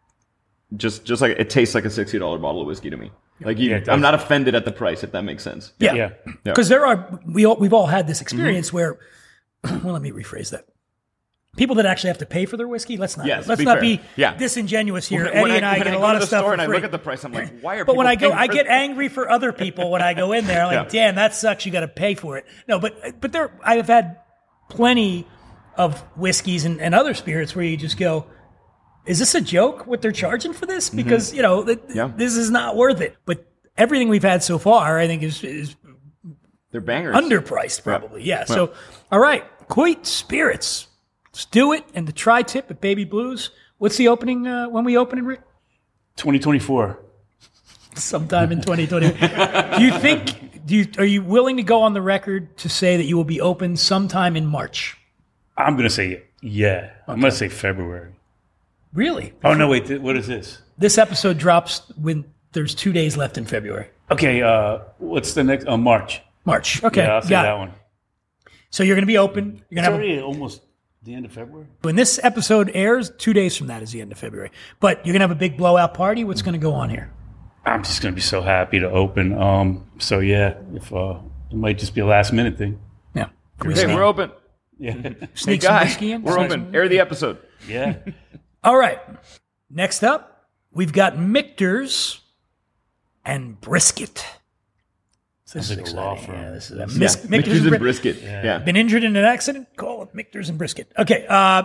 just just like it tastes like a sixty dollar bottle of whiskey to me. Like you, Yeah, it does. I'm not offended at the price if that makes sense. Yeah, Yeah. because there are we all we've all had this experience where. Well, let me rephrase that. People that actually have to pay for their whiskey. Let's not. Yes, let's be not fair. be Yeah. disingenuous here. When Eddie I- and I when get I a go lot to of the stuff store for and I free. look at the price, I'm like, why are But people when I go, paying I for get this? angry for other people when I go in there. Like, Yeah. damn, that sucks. You got to pay for it. No, but but there, I have had plenty of whiskeys and, and other spirits where you just go, is this a joke? What they're charging for this? Because you know th- Yeah. this is not worth it. But everything we've had so far, I think, is is They're bangers. underpriced, probably. Yeah. So, all right, Coit Spirits. Let's do it. And the tri-tip at Baby Blues. What's the opening? Uh, when we open it, Rick? twenty twenty-four. Sometime in twenty twenty. Do you think? Do you are you willing to go on the record to say that you will be open sometime in March? I'm going to say yeah. I'm going to say February. Really? Oh, no, wait. th- What is this? This episode drops when there's two days left in February. Okay, uh, what's the next? Oh, March. March. Okay. Yeah, I'll say got that it. one. So you're going to be open. You're It's going to have. A, already almost the end of February. when this episode airs, two days from that is the end of February. But you're going to have a big blowout party. What's going to go on here? I'm just going to be so happy to open. Um, so, yeah, if uh, it might just be a last minute thing. Yeah. Can we Hey, sneak, we're open. Yeah. Hey, sneak some guy, whiskey in? we're Sneak open. some- Air the episode. Yeah. All right. Next up, we've got Michter's and brisket. This Sounds is like a law exciting. firm. Yeah, this is a Yeah. Mis- Michters Michters and Bri- Brisket. Yeah. Been injured in an accident? Call it Michters and Brisket. Okay. Uh,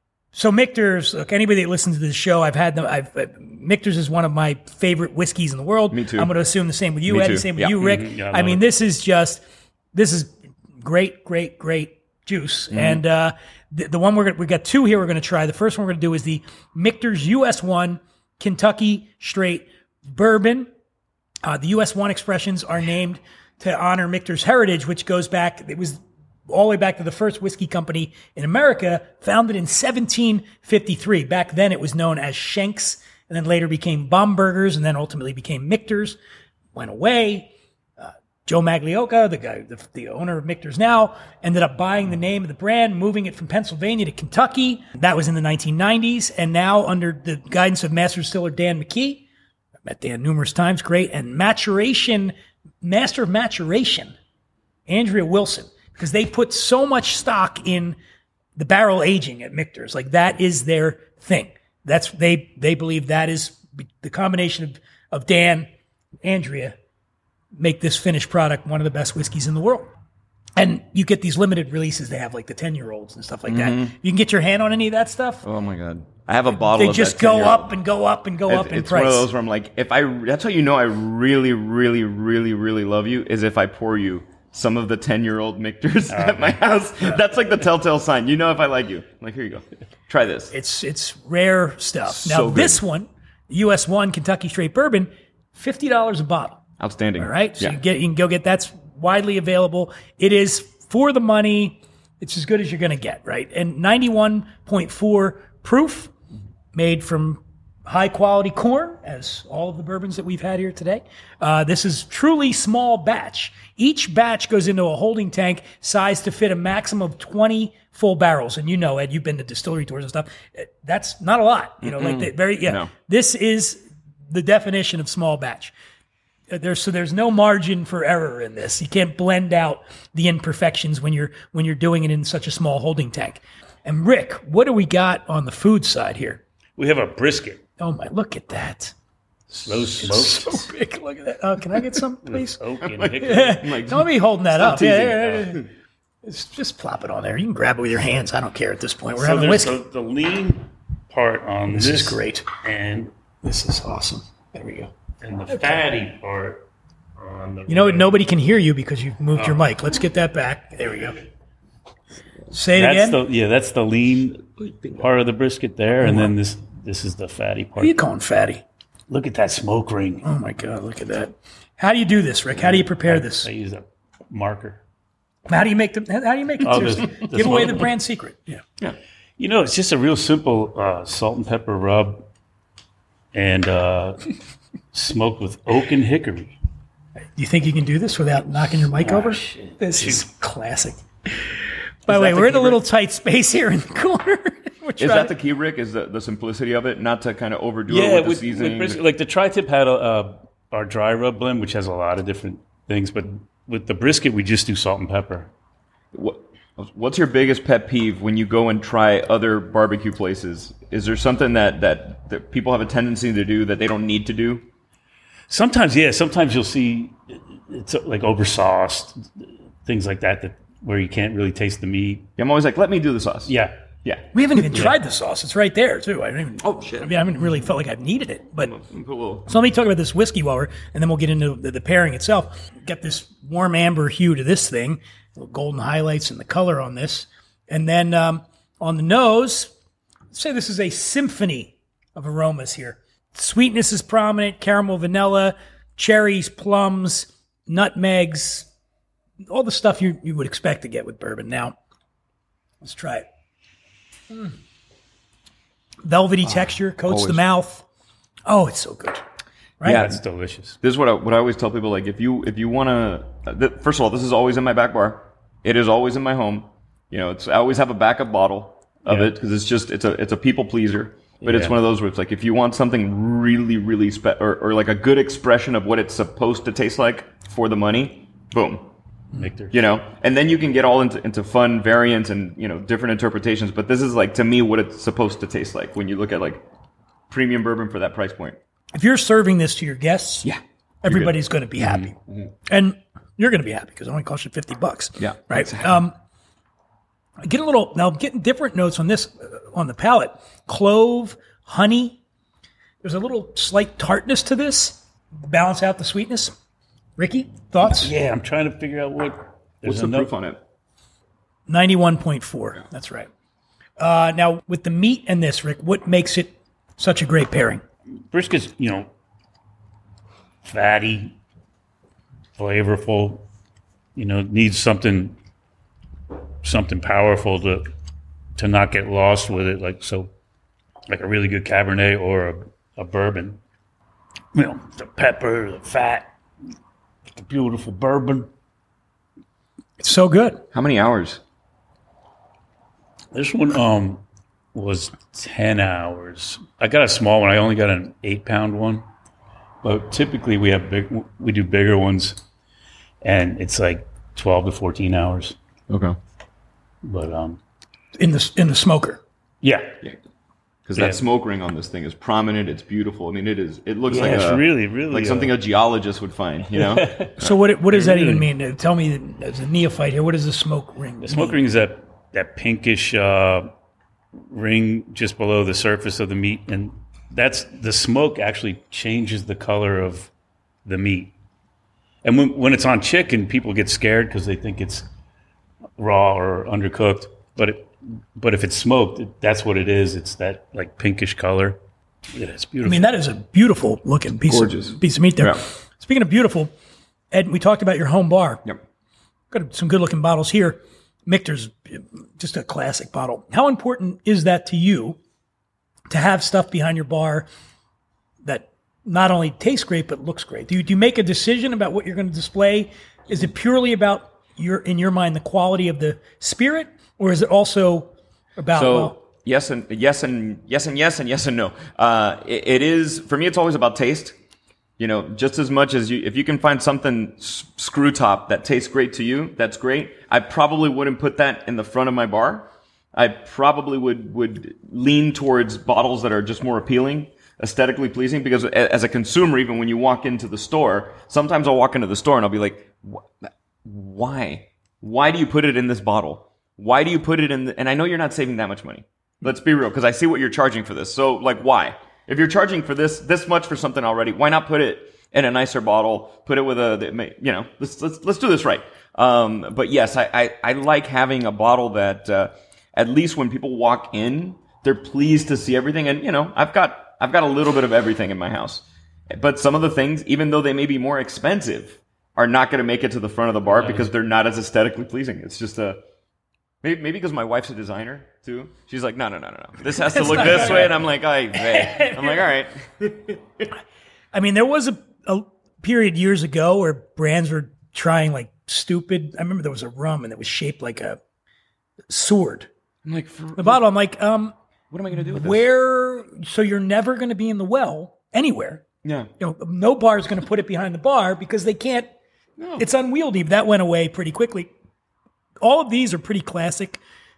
so Michters, look, anybody that listens to this show, I've had them. I've uh, Michters is one of my favorite whiskeys in the world. Me too. I'm going to assume the same with you, Me Eddie. too. Same with Yeah. you, Rick. Mhm. Yeah, I I love mean, it. this is just this is great, great, great juice. Mm-hmm. And uh, the, the one we're gonna, we got two here. We're going to try. The first one we're going to do is the Michters U S one Kentucky Straight Bourbon. Uh, the U S one expressions are named to honor Michter's heritage, which goes back, it was all the way back to the first whiskey company in America, founded in seventeen fifty-three. Back then it was known as Schenks, and then later became Baumburgers, and then ultimately became Michter's. Went away. Uh, Joe Maglioka, the guy, the, the owner of Michter's now, ended up buying the name of the brand, moving it from Pennsylvania to Kentucky. That was in the nineteen nineties, and now under the guidance of master distiller Dan McKee, I've met Dan numerous times, great, and maturation, master of maturation, Andrea Wilson, because they put so much stock in the barrel aging at Michter's. Like that is their thing. That's they they believe that is the combination of, of Dan, Andrea, make this finished product one of the best whiskeys in the world. And you get these limited releases. They have like the ten-year-olds and stuff like that. You can get your hand on any of that stuff. Oh my god. I have a bottle They of just that go ten-year-old. up and go up and go It's, up in it's price. one of those where I'm like, if I, that's how you know I really, really, really, really love you, is if I pour you some of the ten-year-old Michters at my house. That's like the telltale sign. You know if I like you. I'm like, here you go. Try this. It's it's rare stuff. Now So good. this one, U S one Kentucky Straight Bourbon, fifty dollars a bottle. Outstanding. All right, so Yeah. you get you can go get that's widely available. It is for the money. It's as good as you're going to get, right? And ninety-one point four proof, made from high quality corn, as all of the bourbons that we've had here today. Uh, this is truly small batch. Each batch goes into a holding tank sized to fit a maximum of twenty full barrels. And you know, Ed, you've been to distillery tours and stuff. That's not a lot. You know, like the, very yeah. No. This is the definition of small batch. There's so there's no margin for error in this. You can't blend out the imperfections when you're when you're doing it in such a small holding tank. And Rick, what do we got on the food side here? We have a brisket, Oh my, look at that! slow smoked, So big. Look at that. Oh, can I get some, please? oak and hickory. Don't be holding that up. teasing. Yeah, yeah, yeah, yeah. It's- just plop it on there. You can grab it with your hands. I don't care at this point. We're So having there's whiskey. the, the lean part on This this, is great. and This is awesome. There we go. and the fatty part on the. You know what? Nobody can hear you because you've moved your mic. Let's get that back. There we go. Say it That's again. the yeah. That's the lean part of the brisket there, and then this this is the fatty part. What are you calling fatty? Look at that smoke ring. Oh my God, look at that. How do you do this, Rick? How do you prepare this? I use a marker. How do you make them? How do you make it? Oh, the- Seriously. the Give away smoke- the brand secret. Yeah. You know, it's just a real simple uh, salt and pepper rub, and uh, smoked with oak and hickory. Do you think you can do this without knocking your mic over? Ah, shit. This is classic. By the way, that the we're in a key, little tight space here in the corner. We're Is trying that the to- key, Rick? Is the, the simplicity of it? Not to kind of overdo it Yeah, with the with, seasoning? with brisket, like the tri-tip had a, uh, our dry rub blend, which has a lot of different things, but with the brisket, we just do salt and pepper. What, what's your biggest pet peeve when you go and try other barbecue places? Is there something that, that, that people have a tendency to do that they don't need to do? Sometimes, yeah, sometimes you'll see it's like oversauced, things like that, that where you can't really taste the meat. I'm always like, let me do the sauce. Yeah. Yeah. We haven't even tried the sauce. It's right there too. I don't even. Oh, shit. I mean, I haven't really felt like I've needed it. But Put a little- so let me talk about this whiskey while we're, and then we'll get into the, the pairing itself. Got this warm amber hue to this thing, little golden highlights in the color on this, and then um, on the nose, let's say this is a symphony of aromas here. Sweetness is prominent: caramel, vanilla, cherries, plums, nutmegs, all the stuff you you would expect to get with bourbon. Now, let's try it. Mm. Velvety texture, coats the always. mouth. Oh, it's so good. Right? Yeah. That's delicious. This is what I, what I always tell people. Like, if you if you want to, th- first of all, this is always in my back bar. It is always in my home. You know, it's I always have a backup bottle of Yeah. it because it's just it's a it's a people pleaser. But it's Yeah. one of those where it's like if you want something really really spe- or, or like a good expression of what it's supposed to taste like for the money, boom. Victor. You know, and then you can get all into, into fun variants and, you know, different interpretations. But this is like, to me, what it's supposed to taste like when you look at like premium bourbon for that price point. If you're serving this to your guests, Yeah. everybody's going to be happy. Mm-hmm. And you're going to be happy because it only costs you fifty bucks. Yeah. Right. Exactly. Um, get a little, now I'm getting different notes on this, uh, on the palate. Clove, honey. There's a little slight tartness to this. Balance out the sweetness. Ricky, thoughts? Yeah, I'm trying to figure out what. What's There's the enough- proof on it? ninety-one point four. That's right. Uh, now, with the meat and this, Rick, what makes it such a great pairing? Brisket's, you know, fatty, flavorful. You know, needs something, something powerful to to not get lost with it. Like so, like a really good Cabernet or a, a bourbon. You know, the pepper, the fat, the beautiful bourbon. It's so good. How many hours? This one um was ten hours. I got a small one. I only got an eight pound one, but typically we have big. We do bigger ones, and it's like twelve to fourteen hours. Okay. But um, In the in the smoker. yeah, Yeah. Because Yeah. that smoke ring on this thing is prominent. It's beautiful. I mean, it is. It looks yeah, like it's a, really, really like something uh, a geologist would find. You know. So what what does that even really- mean? Tell me, as a neophyte here, what is the smoke ring? The smoke ring is that that pinkish uh, ring just below the surface of the meat, and that's the smoke actually changes the color of the meat. And when when it's on chicken, people get scared because they think it's raw or undercooked. But it, but if it's smoked, it, that's what it is. It's that like pinkish color. Yeah, it's I beautiful. mean, that is a beautiful looking piece Gorgeous. of piece of meat there. Yeah. Speaking of beautiful, Ed, we talked about your home bar. Yep. Got some good looking bottles here. Michter's just a classic bottle. How important is that to you to have stuff behind your bar that not only tastes great but looks great? Do you, do you make a decision about what you're going to display? Is it purely about your, in your mind, the quality of the spirit, or is it also about? So well, yes and yes and yes and yes and yes and no. Uh, it, it is for me. It's always about taste. You know, just as much as you, if you can find something s- screw top that tastes great to you, that's great. I probably wouldn't put that in the front of my bar. I probably would would lean towards bottles that are just more appealing, aesthetically pleasing. Because a- as a consumer, even when you walk into the store, sometimes I'll walk into the store and I'll be like, "Wh- "Why? Why do you put it in this bottle? Why do you put it in?" The-? And I know you're not saving that much money. Let's be real, because I see what you're charging for this. So, like, why? If you're charging for this this much for something already, why not put it in a nicer bottle? Put it with a, you know, let's let's let's do this right. Um, but yes, I, I I like having a bottle that uh, at least when people walk in, they're pleased to see everything. And you know, I've got I've got a little bit of everything in my house, but some of the things, even though they may be more expensive, are not going to make it to the front of the bar because they're not as aesthetically pleasing. It's just a Maybe, maybe because my wife's a designer too. She's like, no, no, no, no, no. This has to look this way, and I'm like, I, hey. I'm like, all right. I mean, there was a, a period years ago where brands were trying like stupid. I remember there was a rum and it was shaped like a sword. I'm like, for, The bottle, I'm like, um, what am I going to do with this? where? So you're never going to be in the well anywhere. Yeah. You know, no bar is going to put it behind the bar because they can't. No. It's unwieldy. That went away pretty quickly. All of these are pretty classic.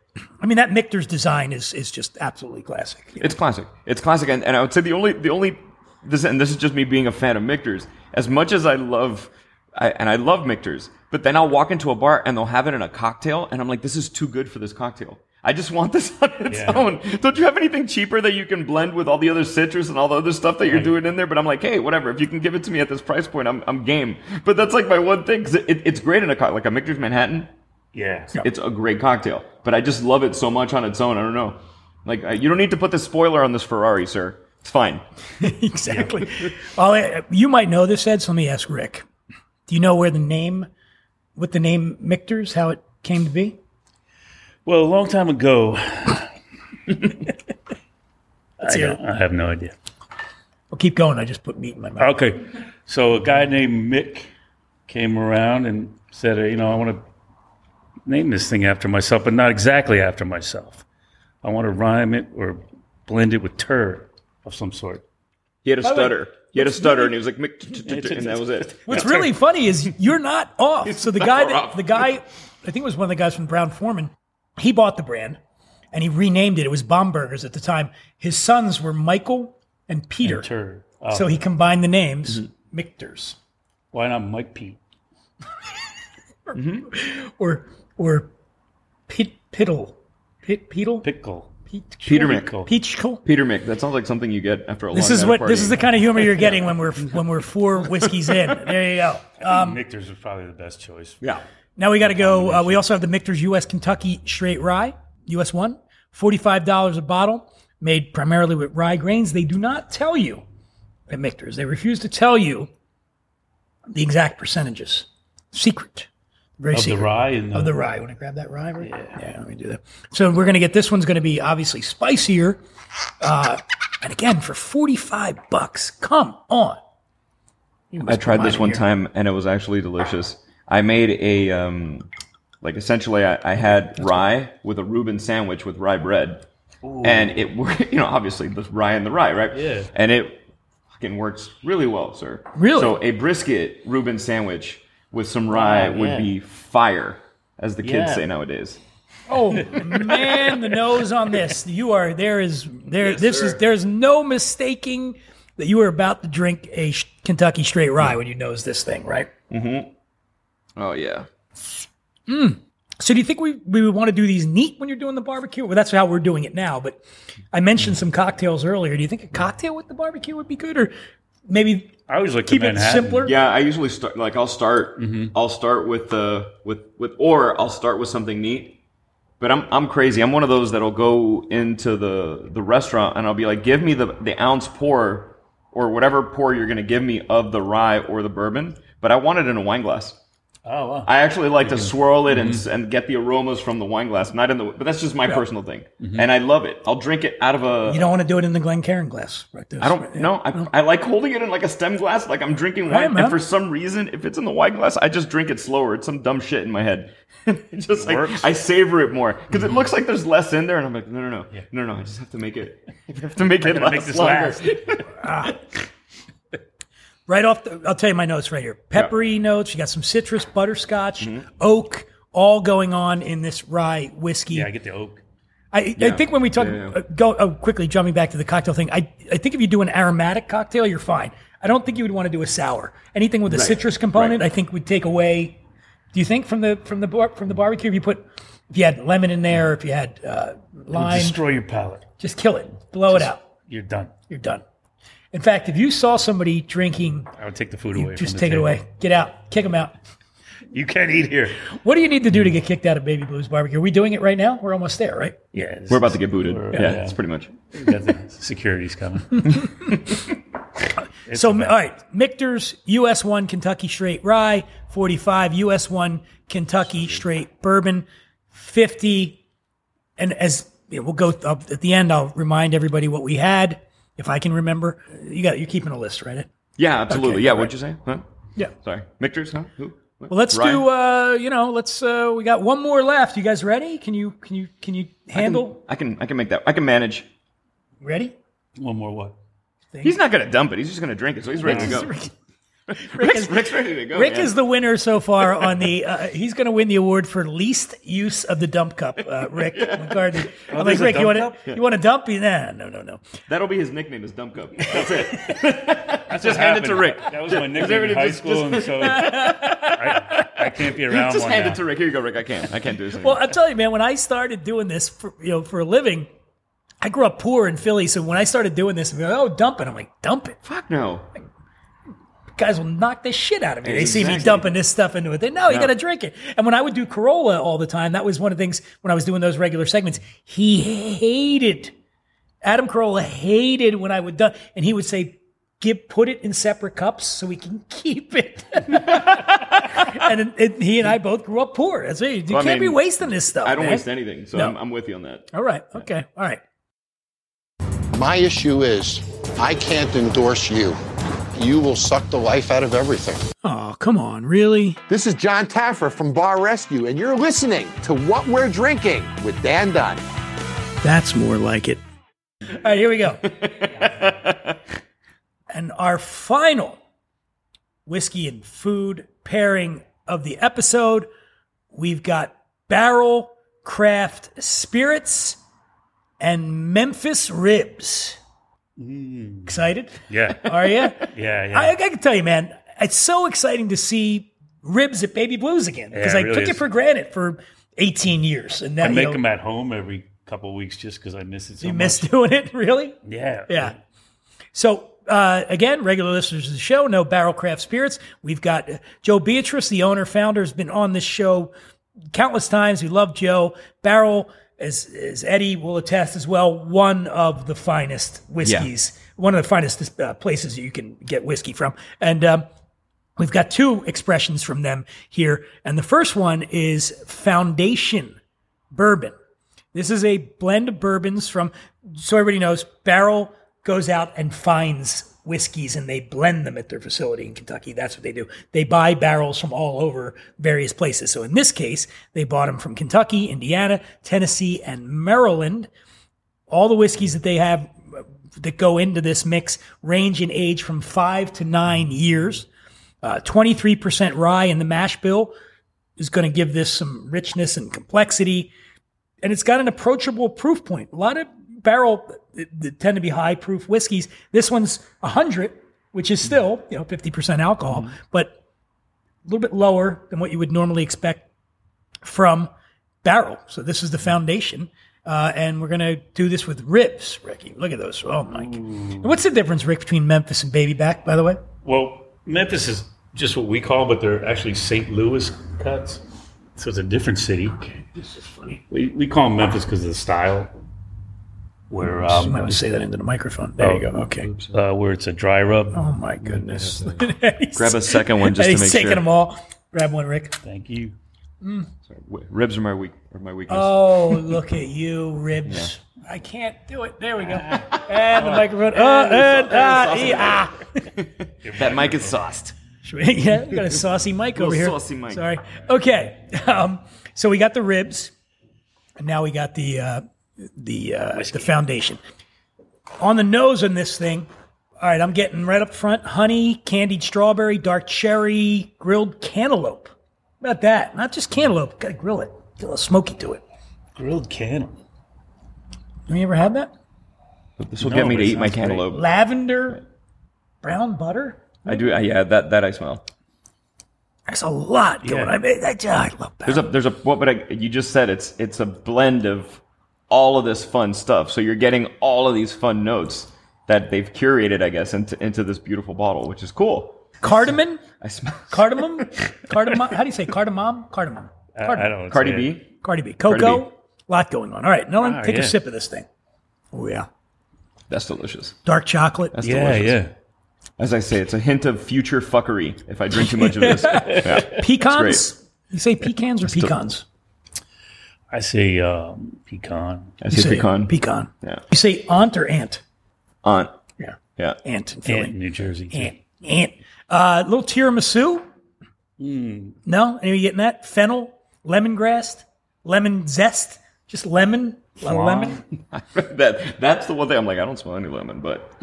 I mean, that Michter's design is is just absolutely classic. you know? It's classic. It's classic, and, and I would say the only the only this and this is just me being a fan of Michter's. As much as I love, I, and I love Michter's, but then I'll walk into a bar and they'll have it in a cocktail, and I'm like, this is too good for this cocktail. I just want this on its Yeah. own. Don't you have anything cheaper that you can blend with all the other citrus and all the other stuff that you're doing in there? But I'm like, hey, whatever. If you can give it to me at this price point, I'm I'm game. But that's like my one thing because it, it's great in a cocktail, like a Michter's Manhattan. yeah. It's a great cocktail, but I just love it so much on its own. I don't know. Like, uh, you don't need to put the spoiler on this Ferrari, sir. It's fine. Exactly. Well, uh, you might know this, Ed, so let me ask Rick. Do you know where the name, what the name Michter's, how it came to be? Well, a long time ago, I, hear don't, I have no idea. Well, keep going. I just put meat in my mouth. Okay, so a guy named Mick came around and said, you know, I want to name this thing after myself, but not exactly after myself. I want to rhyme it or blend it with tur of some sort. He had a the way, stutter. He had a what's stutter, really- and he was like, "Mick," and that was it. What's really funny is you're not off. So the guy, not that, off. the guy, I think it was one of the guys from Brown Foreman. He bought the brand and he renamed it. It was Bombergers at the time. His sons were Michael and Peter. Tur. Oh. So he combined the names, Michter's. Why not Mike Pete? mm-hmm. Or or pit, Piddle. Pit, Peedle? Pickle. Peter Mick. Peachkle. Peter Mick. That sounds like something you get after a this long is night what of This is the partying. kind of humor you're getting when we're when we're four whiskeys in. There you go. Um, Michter's was probably the best choice. Yeah. now we got to go. Uh, we also have the Michter's U S Kentucky Straight Rye, U S one, forty-five dollars a bottle, made primarily with rye grains. They do not tell you at Michter's. They refuse to tell you the exact percentages. Secret. Very Of secret. the rye and the, Of the rye. Want to grab that rye? Right? Yeah. yeah, let me do that. So we're going to get, this one's going to be obviously spicier. Uh, and again, for forty-five bucks. Come on. You I must tried be this lying one here. time and it was actually delicious. I made a, um, like essentially I, I had rye with a Reuben sandwich with rye bread. Ooh. And it, you know, obviously the rye and the rye, right? Yeah. And it fucking works really well, sir. Really? So a brisket Reuben sandwich with some rye Oh, would yeah. be fire, as the kids Yeah. say nowadays. Oh man, the nose on this. You are there is there Yes, this sir. is there's no mistaking that you are about to drink a sh- Kentucky Straight Rye when you nose this thing, right? Oh yeah. So do you think we, we would want to do these neat when you're doing the barbecue? Well, that's how we're doing it now, but I mentioned some cocktails earlier. Do you think a cocktail with the barbecue would be good, or maybe I always like keep the it Manhattan. simpler? Yeah, I usually start like I'll start I'll start with the with with or I'll start with something neat. But I'm I'm crazy. I'm one of those that'll go into the the restaurant and I'll be like, give me the the ounce pour or whatever pour you're gonna give me of the rye or the bourbon, but I want it in a wine glass. Oh, wow. I actually like to swirl it and and get the aromas from the wine glass, not in the. But that's just my personal thing, and I love it. I'll drink it out of a. You don't want to do it in the Glencairn glass, right there. I don't know. I, I like holding it in like a stem glass, like I'm drinking wine. Right, man. And for some reason, if it's in the wine glass, I just drink it slower. It's some dumb shit in my head. It's just like Works. I savor it more because it looks like there's less in there, and I'm like, no, no, no, no, no. I just have to make it. I have to make it Gotta last make this longer. last. Right off, the, I'll tell you my notes right here. Peppery notes. You got some citrus, butterscotch, oak, all going on in this rye whiskey. Yeah, I get the oak. I, I think when we talk, Yeah, yeah. uh, go oh, quickly jumping back to the cocktail thing. I I think if you do an aromatic cocktail, you're fine. I don't think you would want to do a sour. Anything with a Right, citrus component, right. I think would take away. Do you think from the from the bar, from the barbecue, if you put if you had lemon in there, if you had uh, lime, Destroy your palate. just kill it, blow it out. You're done. You're done. In fact, if you saw somebody drinking, I would take the food away. just from the take it table. away. Get out. Kick them out. You can't eat here. What do you need to do to get kicked out of Baby Blues Barbecue? Are we doing it right now? We're almost there, right? Yeah, this We're about is- to get booted. we're- Yeah, it's pretty much. got the security's coming. It's So, a all mess. right, Michter's U S one Kentucky Straight Rye, forty-five, U S one Kentucky Straight Bourbon, fifty. And as yeah, we'll go up at the end, I'll remind everybody what we had, if I can remember. You got you're keeping a list, right? Yeah, absolutely. Okay, yeah, all what'd you say? Huh? Yeah. Sorry, Michter's? Huh? Who? What? Well, let's Rye? do. Uh, you know, let's. Uh, we got one more left. You guys ready? Can you? Can you? Can you handle? I can. I can make that. I can manage. Ready? One more what? He's not gonna dump it. He's just gonna drink it. So he's ready to go. Rick, Rick's, is, Rick's ready to go. Rick man. is the winner so far on the. Uh, he's going to win the award for least use of the dump cup. Uh, Rick McCarthy. I'm like, there's a Rick, you dump want to? cup? You want to dump? Nah, no, no, no. That'll be his nickname. Is Dump Cup. That's it. That's Just hand it to Rick. That was my nickname in everybody high just- school, and so I, I can't be around Just one hand now. it to Rick. Here you go, Rick. I can't. I can't do this anymore. Well, I'll tell you, man. When I started doing this, for, you know, for a living, I grew up poor in Philly. So when I started doing this, I'm like, oh, dump it. I'm like, dump it. Fuck no. Guys will knock the shit out of me. They see me Exactly. dumping this stuff into it. They know you No. got to drink it. And when I would do Corolla all the time, that was one of the things when I was doing those regular segments. He hated Adam Carolla hated when I would done, and he would say, "Give put it in separate cups so we can keep it." And it, it, he and I both grew up poor. That's it. You Well, I can't be mean, wasting this stuff. I don't man. waste anything, so No. I'm, I'm with you on that. All right. Okay. All right. My issue is I can't endorse you. You will suck the life out of everything. Oh, come on. Really? This is John Taffer from Bar Rescue, and you're listening to What We're Drinking with Dan Dunn. That's more like it. All right, here we go. And our final whiskey and food pairing of the episode, we've got Barrel Craft Spirits and Memphis Ribs. Excited? Yeah. Are you? Yeah, yeah. I, I can tell you, man, it's so exciting to see ribs at Baby Blues again because Yeah, I it really took is. it for granted for eighteen years, and now I you make know, them at home every couple of weeks just because I miss it so you much. miss doing it. Really? Yeah. Yeah. So, uh, again, regular listeners of the show know Barrel Craft Spirits. We've got uh, Joe Beatrice, the owner, founder, has been on this show countless times. We love Joe. Barrel, as, as Eddie will attest as well, one of the finest whiskeys, one of the finest uh, places you can get whiskey from. And um, we've got two expressions from them here. And the first one is Foundation Bourbon. This is a blend of bourbons from, so everybody knows, Barrel goes out and finds whiskeys and they blend them at their facility in Kentucky. That's what they do. They buy barrels from all over various places. So in this case, they bought them from Kentucky, Indiana, Tennessee, and Maryland. All the whiskeys that they have that go into this mix range in age from five to nine years. Uh, twenty-three percent rye in the mash bill is going to give this some richness and complexity. And it's got an approachable proof point. A lot of barrel that tend to be high proof whiskeys. This one's one hundred, which is still, you know, fifty percent alcohol, mm-hmm. but a little bit lower than what you would normally expect from barrel. So this is the foundation. Uh, and we're going to do this with ribs, Ricky. Look at those. Oh, my God. What's the difference, Rick, between Memphis and Baby Back, by the way? Well, Memphis is just what we call, but they're actually Saint Louis cuts. So it's a different city. Okay, this is funny. We we call them Memphis because of the style. Where um, you might want to say that into the microphone. There oh, you go. Okay. Uh, where it's a dry rub. Oh my goodness! Grab a second one just to he's make taking sure. them all. Grab one, Rick. Thank you. Mm. Sorry, w- ribs are my weak, are my weakness. Oh, look at you, ribs! Yeah. I can't do it. There we go. And the microphone. Oh, and uh, yeah. That mic is sauced. Yeah, we got a saucy mic over here. Saucy mic. Sorry. Okay. Um, so we got the ribs, and now we got the uh, the uh, the foundation. On the nose on this thing, all right, I'm getting right up front, honey, candied strawberry, dark cherry, grilled cantaloupe. How about that? Not just cantaloupe. Got to grill it. Get a little smoky to it. Grilled cantaloupe. Have you ever had that? This will No, get me but to it eat my sounds great. cantaloupe. Lavender, brown butter. I do. Uh, yeah, that that I smell. There's a lot going Yeah. on. I, mean, I, I love that. There's a there's a what? But I, you just said it's it's a blend of all of this fun stuff. So you're getting all of these fun notes that they've curated, I guess, into into this beautiful bottle, which is cool. Cardamom? I smell Cardamom? Cardamom? How do you say cardamom? Cardamom. I, Cardamom. I don't know. Cardi say it. B. Cardi B. Cocoa? Cardi B. A lot going on. All right, now let me Wow, take a yeah. sip of this thing. Oh, yeah. That's delicious. Dark chocolate. That's Yeah, delicious. yeah. As I say, it's a hint of future fuckery if I drink too much of this. Yeah. Pecans? You say pecans or pecans? I say um, pecan. I You say pecan. Pecan. Yeah. You say aunt or aunt? Aunt. Yeah. Yeah. Aunt in Philly. And New Jersey. too. Aunt. Aunt. Uh, little tiramisu? Mm. No? Anybody getting that? Fennel? Lemongrass? Lemon zest? Just lemon? A lot of lemon? that that's the one thing I'm like, I don't smell any lemon, but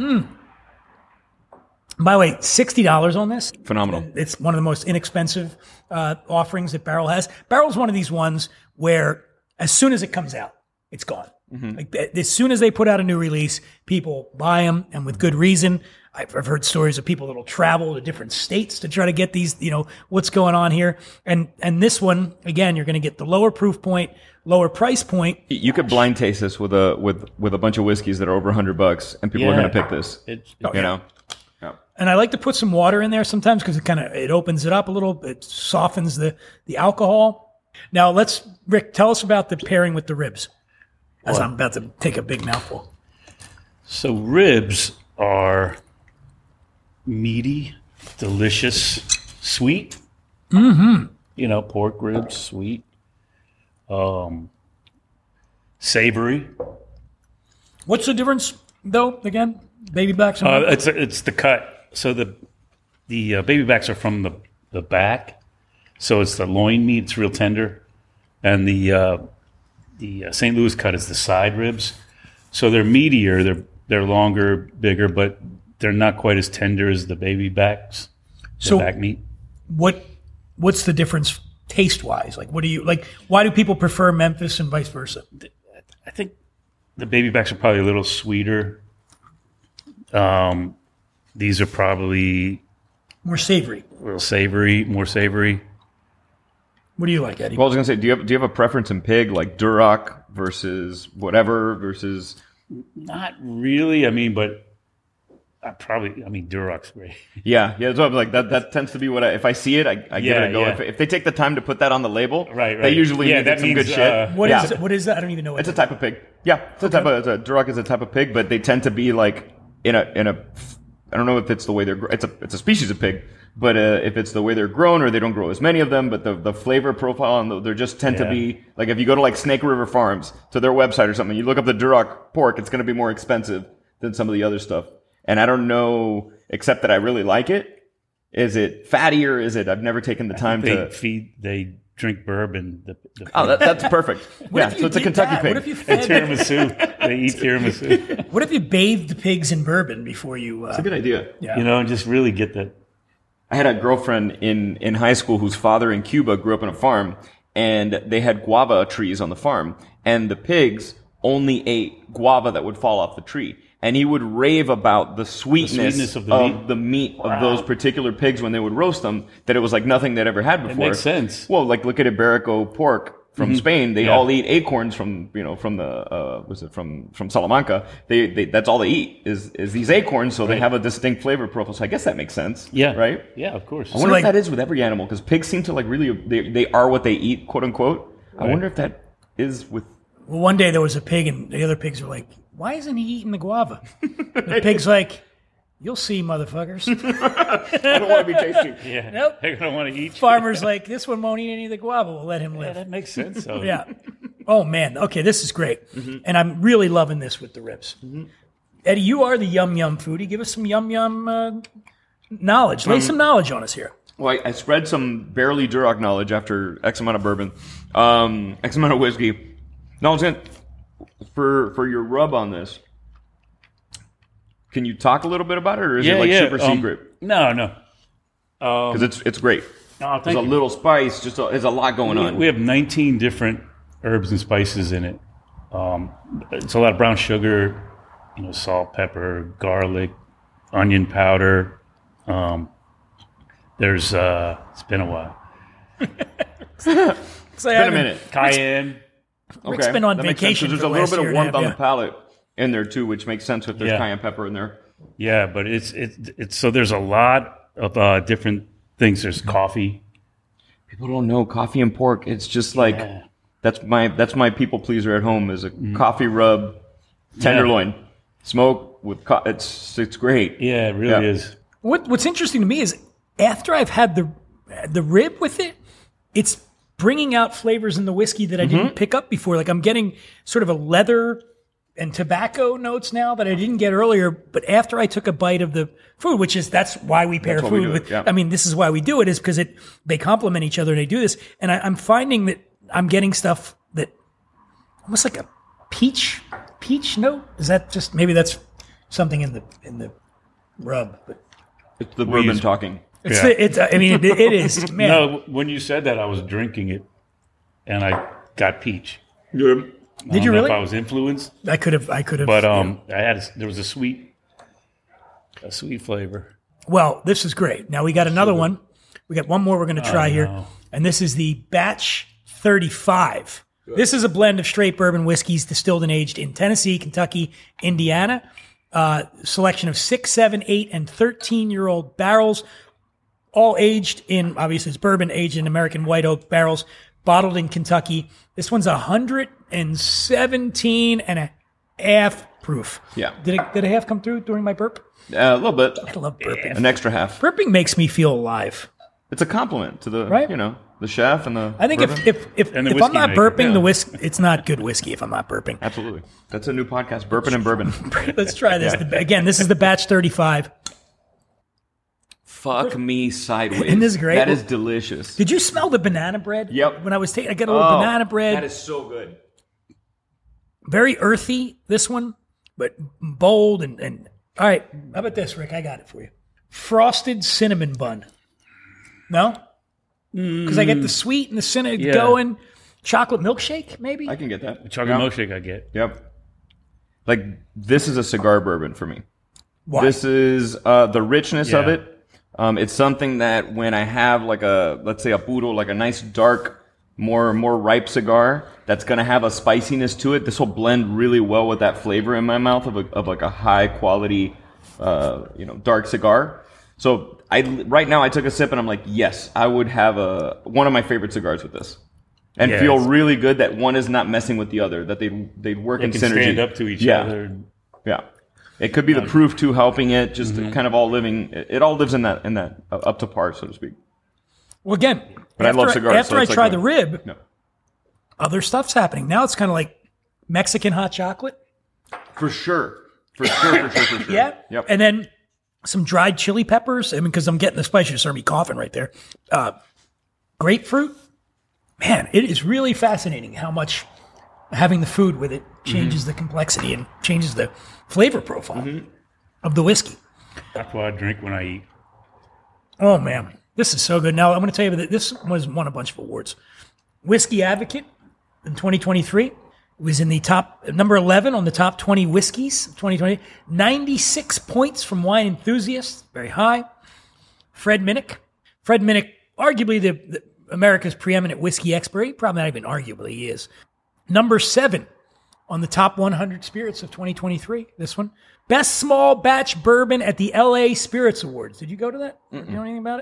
By the way, sixty dollars on this. phenomenal. It's one of the most inexpensive uh, offerings that Barrel has. Barrel's one of these ones where as soon as it comes out, it's gone. Mm-hmm. Like as soon as they put out a new release, people buy them, and with good reason. I've, I've heard stories of people that'll travel to different states to try to get these. You know what's going on here, and and this one again, you're going to get the lower proof point, lower price point. You could blind taste this with a with with a bunch of whiskeys that are over a hundred bucks, and people are Yeah. going to pick this. It's, You know, yeah. And I like to put some water in there sometimes because it kind of it opens it up a little. It softens the the alcohol. Now let's Rick tell us about the pairing with the ribs. As I'm about to take a big mouthful. So ribs are meaty, delicious, sweet. Mm-hmm. You know, pork ribs, sweet. Um, savory. What's the difference though? Again, baby backs. Uh, it's it's the cut. So the the uh, baby backs are from the, the back. So it's the loin meat. It's real tender, and the uh, the uh, Saint Louis cut is the side ribs. So they're meatier. They're they're longer, bigger, but they're not quite as tender as the baby backs. The So- back meat. what what's the difference taste wise? Like, what do you like? Why do people prefer Memphis and vice versa? I think the baby backs are probably a little sweeter. Um, these are probably More savory. A little savory, more savory. What do you like, Eddie? Well, I was gonna say, do you have do you have a preference in pig, like Duroc versus whatever versus? Not really. I mean, but I probably. I mean, Duroc's great. Yeah, yeah. So I'm like that. That tends to be what I, if I see it, I, I give Yeah, it a go. yeah. If, if they take the time to put that on the label, Right, right. they usually Yeah, mean that it's some means, good shit. uh, What yeah. is what is that? I don't even know what It's a it type of pig. Yeah, it's a type of it's a Duroc is a type of pig, but they tend to be like in a in a. I don't know if it's the way they're. gr- It's a it's a species of pig, but uh, if it's the way they're grown or they don't grow as many of them, but the the flavor profile on the, they just tend to Yeah. be like if you go to like Snake River Farms to their website or something, you look up the Duroc pork, it's going to be more expensive than some of the other stuff. And I don't know, except that I really like it. Is it fattier? Is it? I've never taken the time They to. feed. They drink bourbon. The, the Oh, that, that's perfect. What yeah, if you so it's a did Kentucky that? pig. What if you fed, tiramisu. They eat tiramisu. what if you bathed the pigs in bourbon before you? Uh, It's a good idea. yeah. You know, and just really get that. I had a girlfriend in, in high school whose father in Cuba grew up on a farm, and they had guava trees on the farm, and the pigs only ate guava that would fall off the tree. And he would rave about the sweetness, sweetness of the meat? the meat of those particular pigs when they would roast them, that it was like nothing they'd ever had before. makes sense. Well, like look at Iberico pork from Spain. They Yeah. all eat acorns from, you know, from the, uh, was it from, from Salamanca. They, they, that's all they eat is, is these acorns. So they Right. have a distinct flavor profile. So I guess that makes sense. Yeah. Right? Yeah, of course. I wonder like- if that is with every animal, because pigs seem to like really, they, they are what they eat, quote unquote. I Right. wonder if that is with, Well, one day there was a pig, and the other pigs were like, "Why isn't he eating the guava?" The pig's like, "You'll see, motherfuckers." I don't want to be tasty. Yeah. Nope. They're gonna want to eat. Farmer's like, "This one won't eat any of the guava. We'll let him Yeah, live." that makes sense. So. Yeah. Oh man. Okay, this is great, and I'm really loving this with the ribs. Eddie, you are the yum yum foodie. Give us some yum yum uh, knowledge. Lay some knowledge on us here. Well, I, I spread some barely Duroc knowledge after X amount of bourbon, um, X amount of whiskey. No, I was gonna, for for your rub on this. Can you talk a little bit about it, or is Yeah, it like yeah. super um, secret? No, no. Because it's it's great. No, There's thank a you. little spice. Just a, there's a lot going We, on. we have nineteen different herbs and spices in it. Um, it's a lot of brown sugar, you know, salt, pepper, garlic, onion powder. Um, there's uh, it's been a while. So I It's been a haven't- minute. Cayenne. Rick's been on that makes sense, 'cause vacation There's for a the little last bit year of and a warmth half, on yeah. the palate in there too, which makes sense if there's Yeah. cayenne pepper in there. Yeah, but it's it's it's so there's a lot of uh, different things. There's coffee. People don't know coffee and pork. It's just like Yeah. that's my that's my people pleaser at home is a coffee rub tenderloin smoke with co- it's it's great. Yeah, it really Yeah. is. What What's interesting to me is after I've had the the rib with it, it's bringing out flavors in the whiskey that I Mm-hmm. didn't pick up before. Like I'm getting sort of a leather and tobacco notes now that I didn't get earlier. But after I took a bite of the food, which is that's why we pair That's why we food do it, with. yeah. I mean, this is why we do it is because it they complement each other and they do this. And I, I'm finding that I'm getting stuff that almost like a peach peach note. Is that just maybe that's something in the in the rub? But It's the bourbon use- talking. it's Yeah. it's. I mean, it, it is man. No, when you said that, I was drinking it, and I got peach. Did I you don't know really? If I was influenced, I could have. I could have. but um, I had a, there was a sweet, a sweet flavor. Well, this is great. Now we got another one. We got one more we're going to try here, no. and this is the Batch thirty-five. This is a blend of straight bourbon whiskeys distilled and aged in Tennessee, Kentucky, Indiana. Uh, selection of six, seven, eight, and thirteen-year-old barrels, all aged in, obviously it's bourbon, aged in American white oak barrels, bottled in Kentucky. This one's one hundred seventeen and a half proof. Yeah. Did it, did a half come through during my burp? Uh, a little bit. I love burping. An extra half. Burping makes me feel alive. It's a compliment to the Right? you know the chef and the. I think if bourbon. if if, And the if I'm whiskey not maker, burping, yeah. the whisk it's not good whiskey if I'm not burping. Absolutely, that's a new podcast, burping and bourbon. Let's try this. The- again, this is the Batch thirty-five. Fuck me sideways. Isn't this great? That is delicious. Did you smell the banana bread? Yep. When I was taking, I got a little Oh, banana bread. That is so good. Very earthy, this one, but bold and, and all right. How about this, Rick? I got it for you. Frosted cinnamon bun. No? Because I get the sweet and the cinnamon Yeah. going. Chocolate milkshake, maybe? I can get that. Chocolate Yep. milkshake I get. Yep. Like this is a cigar bourbon for me. Why? This is uh, the richness of Yeah. it. Um, it's something that when I have like a, let's say a puro, like a nice dark, more more ripe cigar that's going to have a spiciness to it, this will blend really well with that flavor in my mouth of, a, of like a high quality, uh, you know, dark cigar. So I right now I took a sip and I'm like, yes, I would have a one of my favorite cigars with this. And Yes. feel really good that one is not messing with the other, that they they'd work They in can synergy. stand up to each yeah. other. Yeah, it could be the proof too helping it, just Mm-hmm. kind of all living. It, it all lives in that in that uh, up to par, so to speak. Well, again, But I after, love cigars, after so I it's like try a- the rib, No. other stuff's happening. Now it's kind of like Mexican hot chocolate. For sure, for sure, for sure, for sure. Yeah. Yep. And then some dried chili peppers. I mean, because I'm getting the spice, you just heard me coughing right there. Uh, grapefruit. Man, it is really fascinating how much having the food with it changes the complexity and changes the flavor profile of the whiskey. That's what I drink when I eat. Oh, man. This is so good. Now, I'm going to tell you that this was won a bunch of awards. Whiskey Advocate in twenty twenty-three. It was in the top, number eleven on the top twenty whiskeys of twenty twenty. ninety-six points from Wine Enthusiast. Very high. Fred Minnick. Fred Minnick, arguably the, the America's preeminent whiskey expert. Probably not even arguably, he is. Number seven on the top one hundred spirits of twenty twenty-three. This one. Best small batch bourbon at the L A Spirits Awards. Did you go to that? Mm-mm. You know anything about it?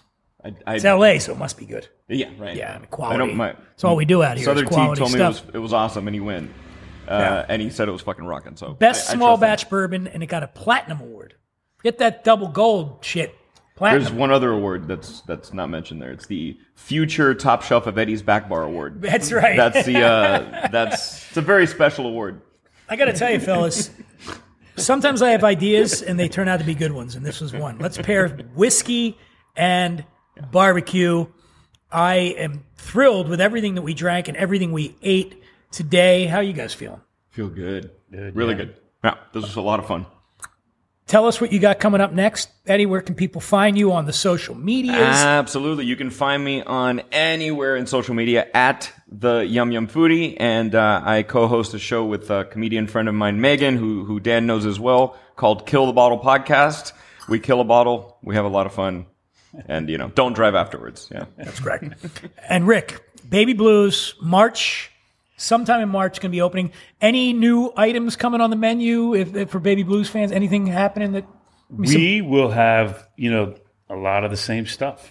I, I, It's L A, so it must be good. yeah, right. Yeah, I mean, I quality. don't, my, That's all we do out here Southern is T quality told me stuff. it was, it was awesome, and he win. Uh, Yeah. And he said it was fucking rocking. So Best I- I small trust him. batch bourbon, and it got a platinum award. Get that double gold shit. Platinum. There's one other award that's that's not mentioned there. It's the Future Top Shelf of Eddie's Back Bar Award. That's right. That's the uh, that's it's a very special award. I got to tell you, fellas, sometimes I have ideas, and they turn out to be good ones, and this was one. Let's pair whiskey and barbecue. I am thrilled with everything that we drank and everything we ate today. How are you guys feeling? Feel good, Good, really yeah. good. Yeah, this was a lot of fun. Tell us what you got coming up next. Eddie, where can people find you on the social medias? Absolutely. You can find me on anywhere in social media at the Yum Yum Foodie, and uh, I co-host a show with a comedian friend of mine, Megan, who who Dan knows as well, called Kill the Bottle Podcast. We kill a bottle, we have a lot of fun, and you know, don't drive afterwards. Yeah, That's correct. And Rick, Baby Blues, March, sometime in March, going to be opening. Any new items coming on the menu if, if for Baby Blues fans? Anything happening that? We will have, you know, a lot of the same stuff.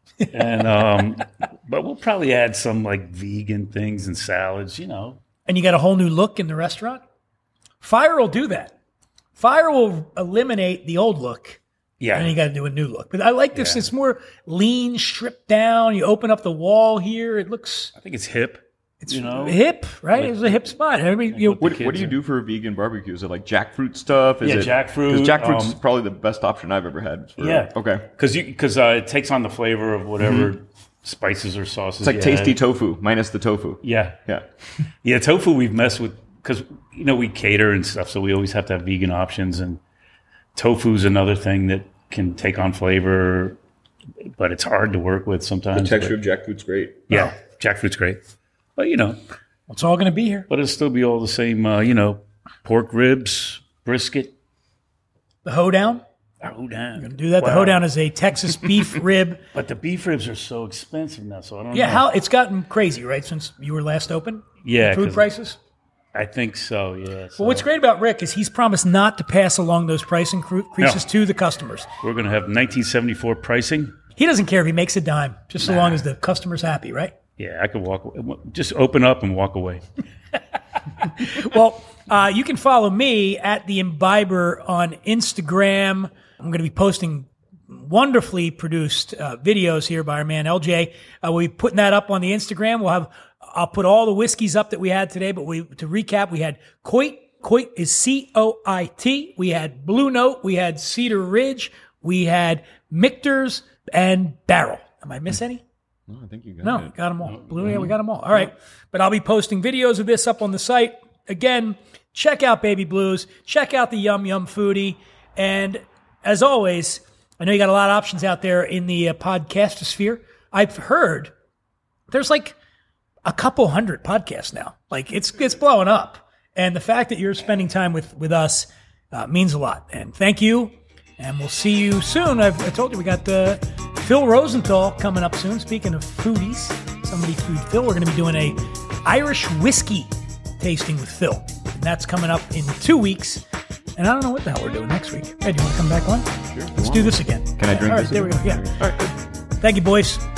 And um but we'll probably add some like vegan things and salads, you know. And you got a whole new look in the restaurant? Fire will do that. Fire will eliminate the old look. Yeah. And then you got to do a new look. But I like this. Yeah. It's more lean, stripped down. You open up the wall here. It looks I think it's hip. it's you know. hip, right? It's a hip spot. Everybody, you know, What, kids what do you are- do for a vegan barbecue? Is it like jackfruit stuff? Is Yeah, it, jackfruit, Because jackfruit's um, probably the best option I've ever had. For, Yeah. Okay. Cuz you cuz uh, it takes on the flavor of whatever spices or sauces. It's like you tasty add. tofu minus the tofu. Yeah. Yeah. Yeah, tofu we've messed with because you know we cater and stuff, so we always have to have vegan options. And tofu's another thing that can take on flavor, but it's hard to work with sometimes. but- of jackfruit's great. yeah, jackfruit's great, but you know, it's all going to be here. but it'll still be all the same. Uh, you know, pork ribs, brisket. The hoedown. Oh, damn. Do that. The Wow. hoedown is a Texas beef rib. But the beef ribs are so expensive now, so I don't Yeah, know. how it's gotten crazy, right? Since you were last open. Yeah, Food 'cause- prices. I think so. Yeah. So Well, what's great about Rick is he's promised not to pass along those price incre- increases No. to the customers. We're going to have nineteen seventy-four pricing. He doesn't care if he makes a dime, just so long as the customer's happy, right? Yeah, I could walk. away. Just open up and walk away. Well, uh, you can follow me at the Imbiber on Instagram. I'm going to be posting wonderfully produced uh, videos here by our man L J. Uh, we'll be putting that up on the Instagram. We'll have I'll put all the whiskeys up that we had today. But we to recap, we had Coit. Coit is C O I T. We had Blue Note. We had Cedar Ridge. We had Michter's and Barrel. Am I miss any? No, I think you got No, it. got them all. Blue, yeah, we got them all. All right. But I'll be posting videos of this up on the site. Again, check out Baby Blues. Check out the Yum Yum Foodie. And as always, I know you got a lot of options out there in the uh, podcastosphere. I've heard there's like a couple hundred podcasts now. Like it's it's blowing up. And the fact that you're spending time with, with us uh, means a lot. And thank you. And we'll see you soon. I've, I told you we got uh, Phil Rosenthal coming up soon. Speaking of foodies, somebody food Phil, we're going to be doing a Irish whiskey tasting with Phil. And that's coming up in two weeks. And I don't know what the hell we're doing next week. Hey, do you want to come back on? Sure. Let's do this again. Can I drink All right, this there again? we go. Yeah. All right, good. Thank you, boys.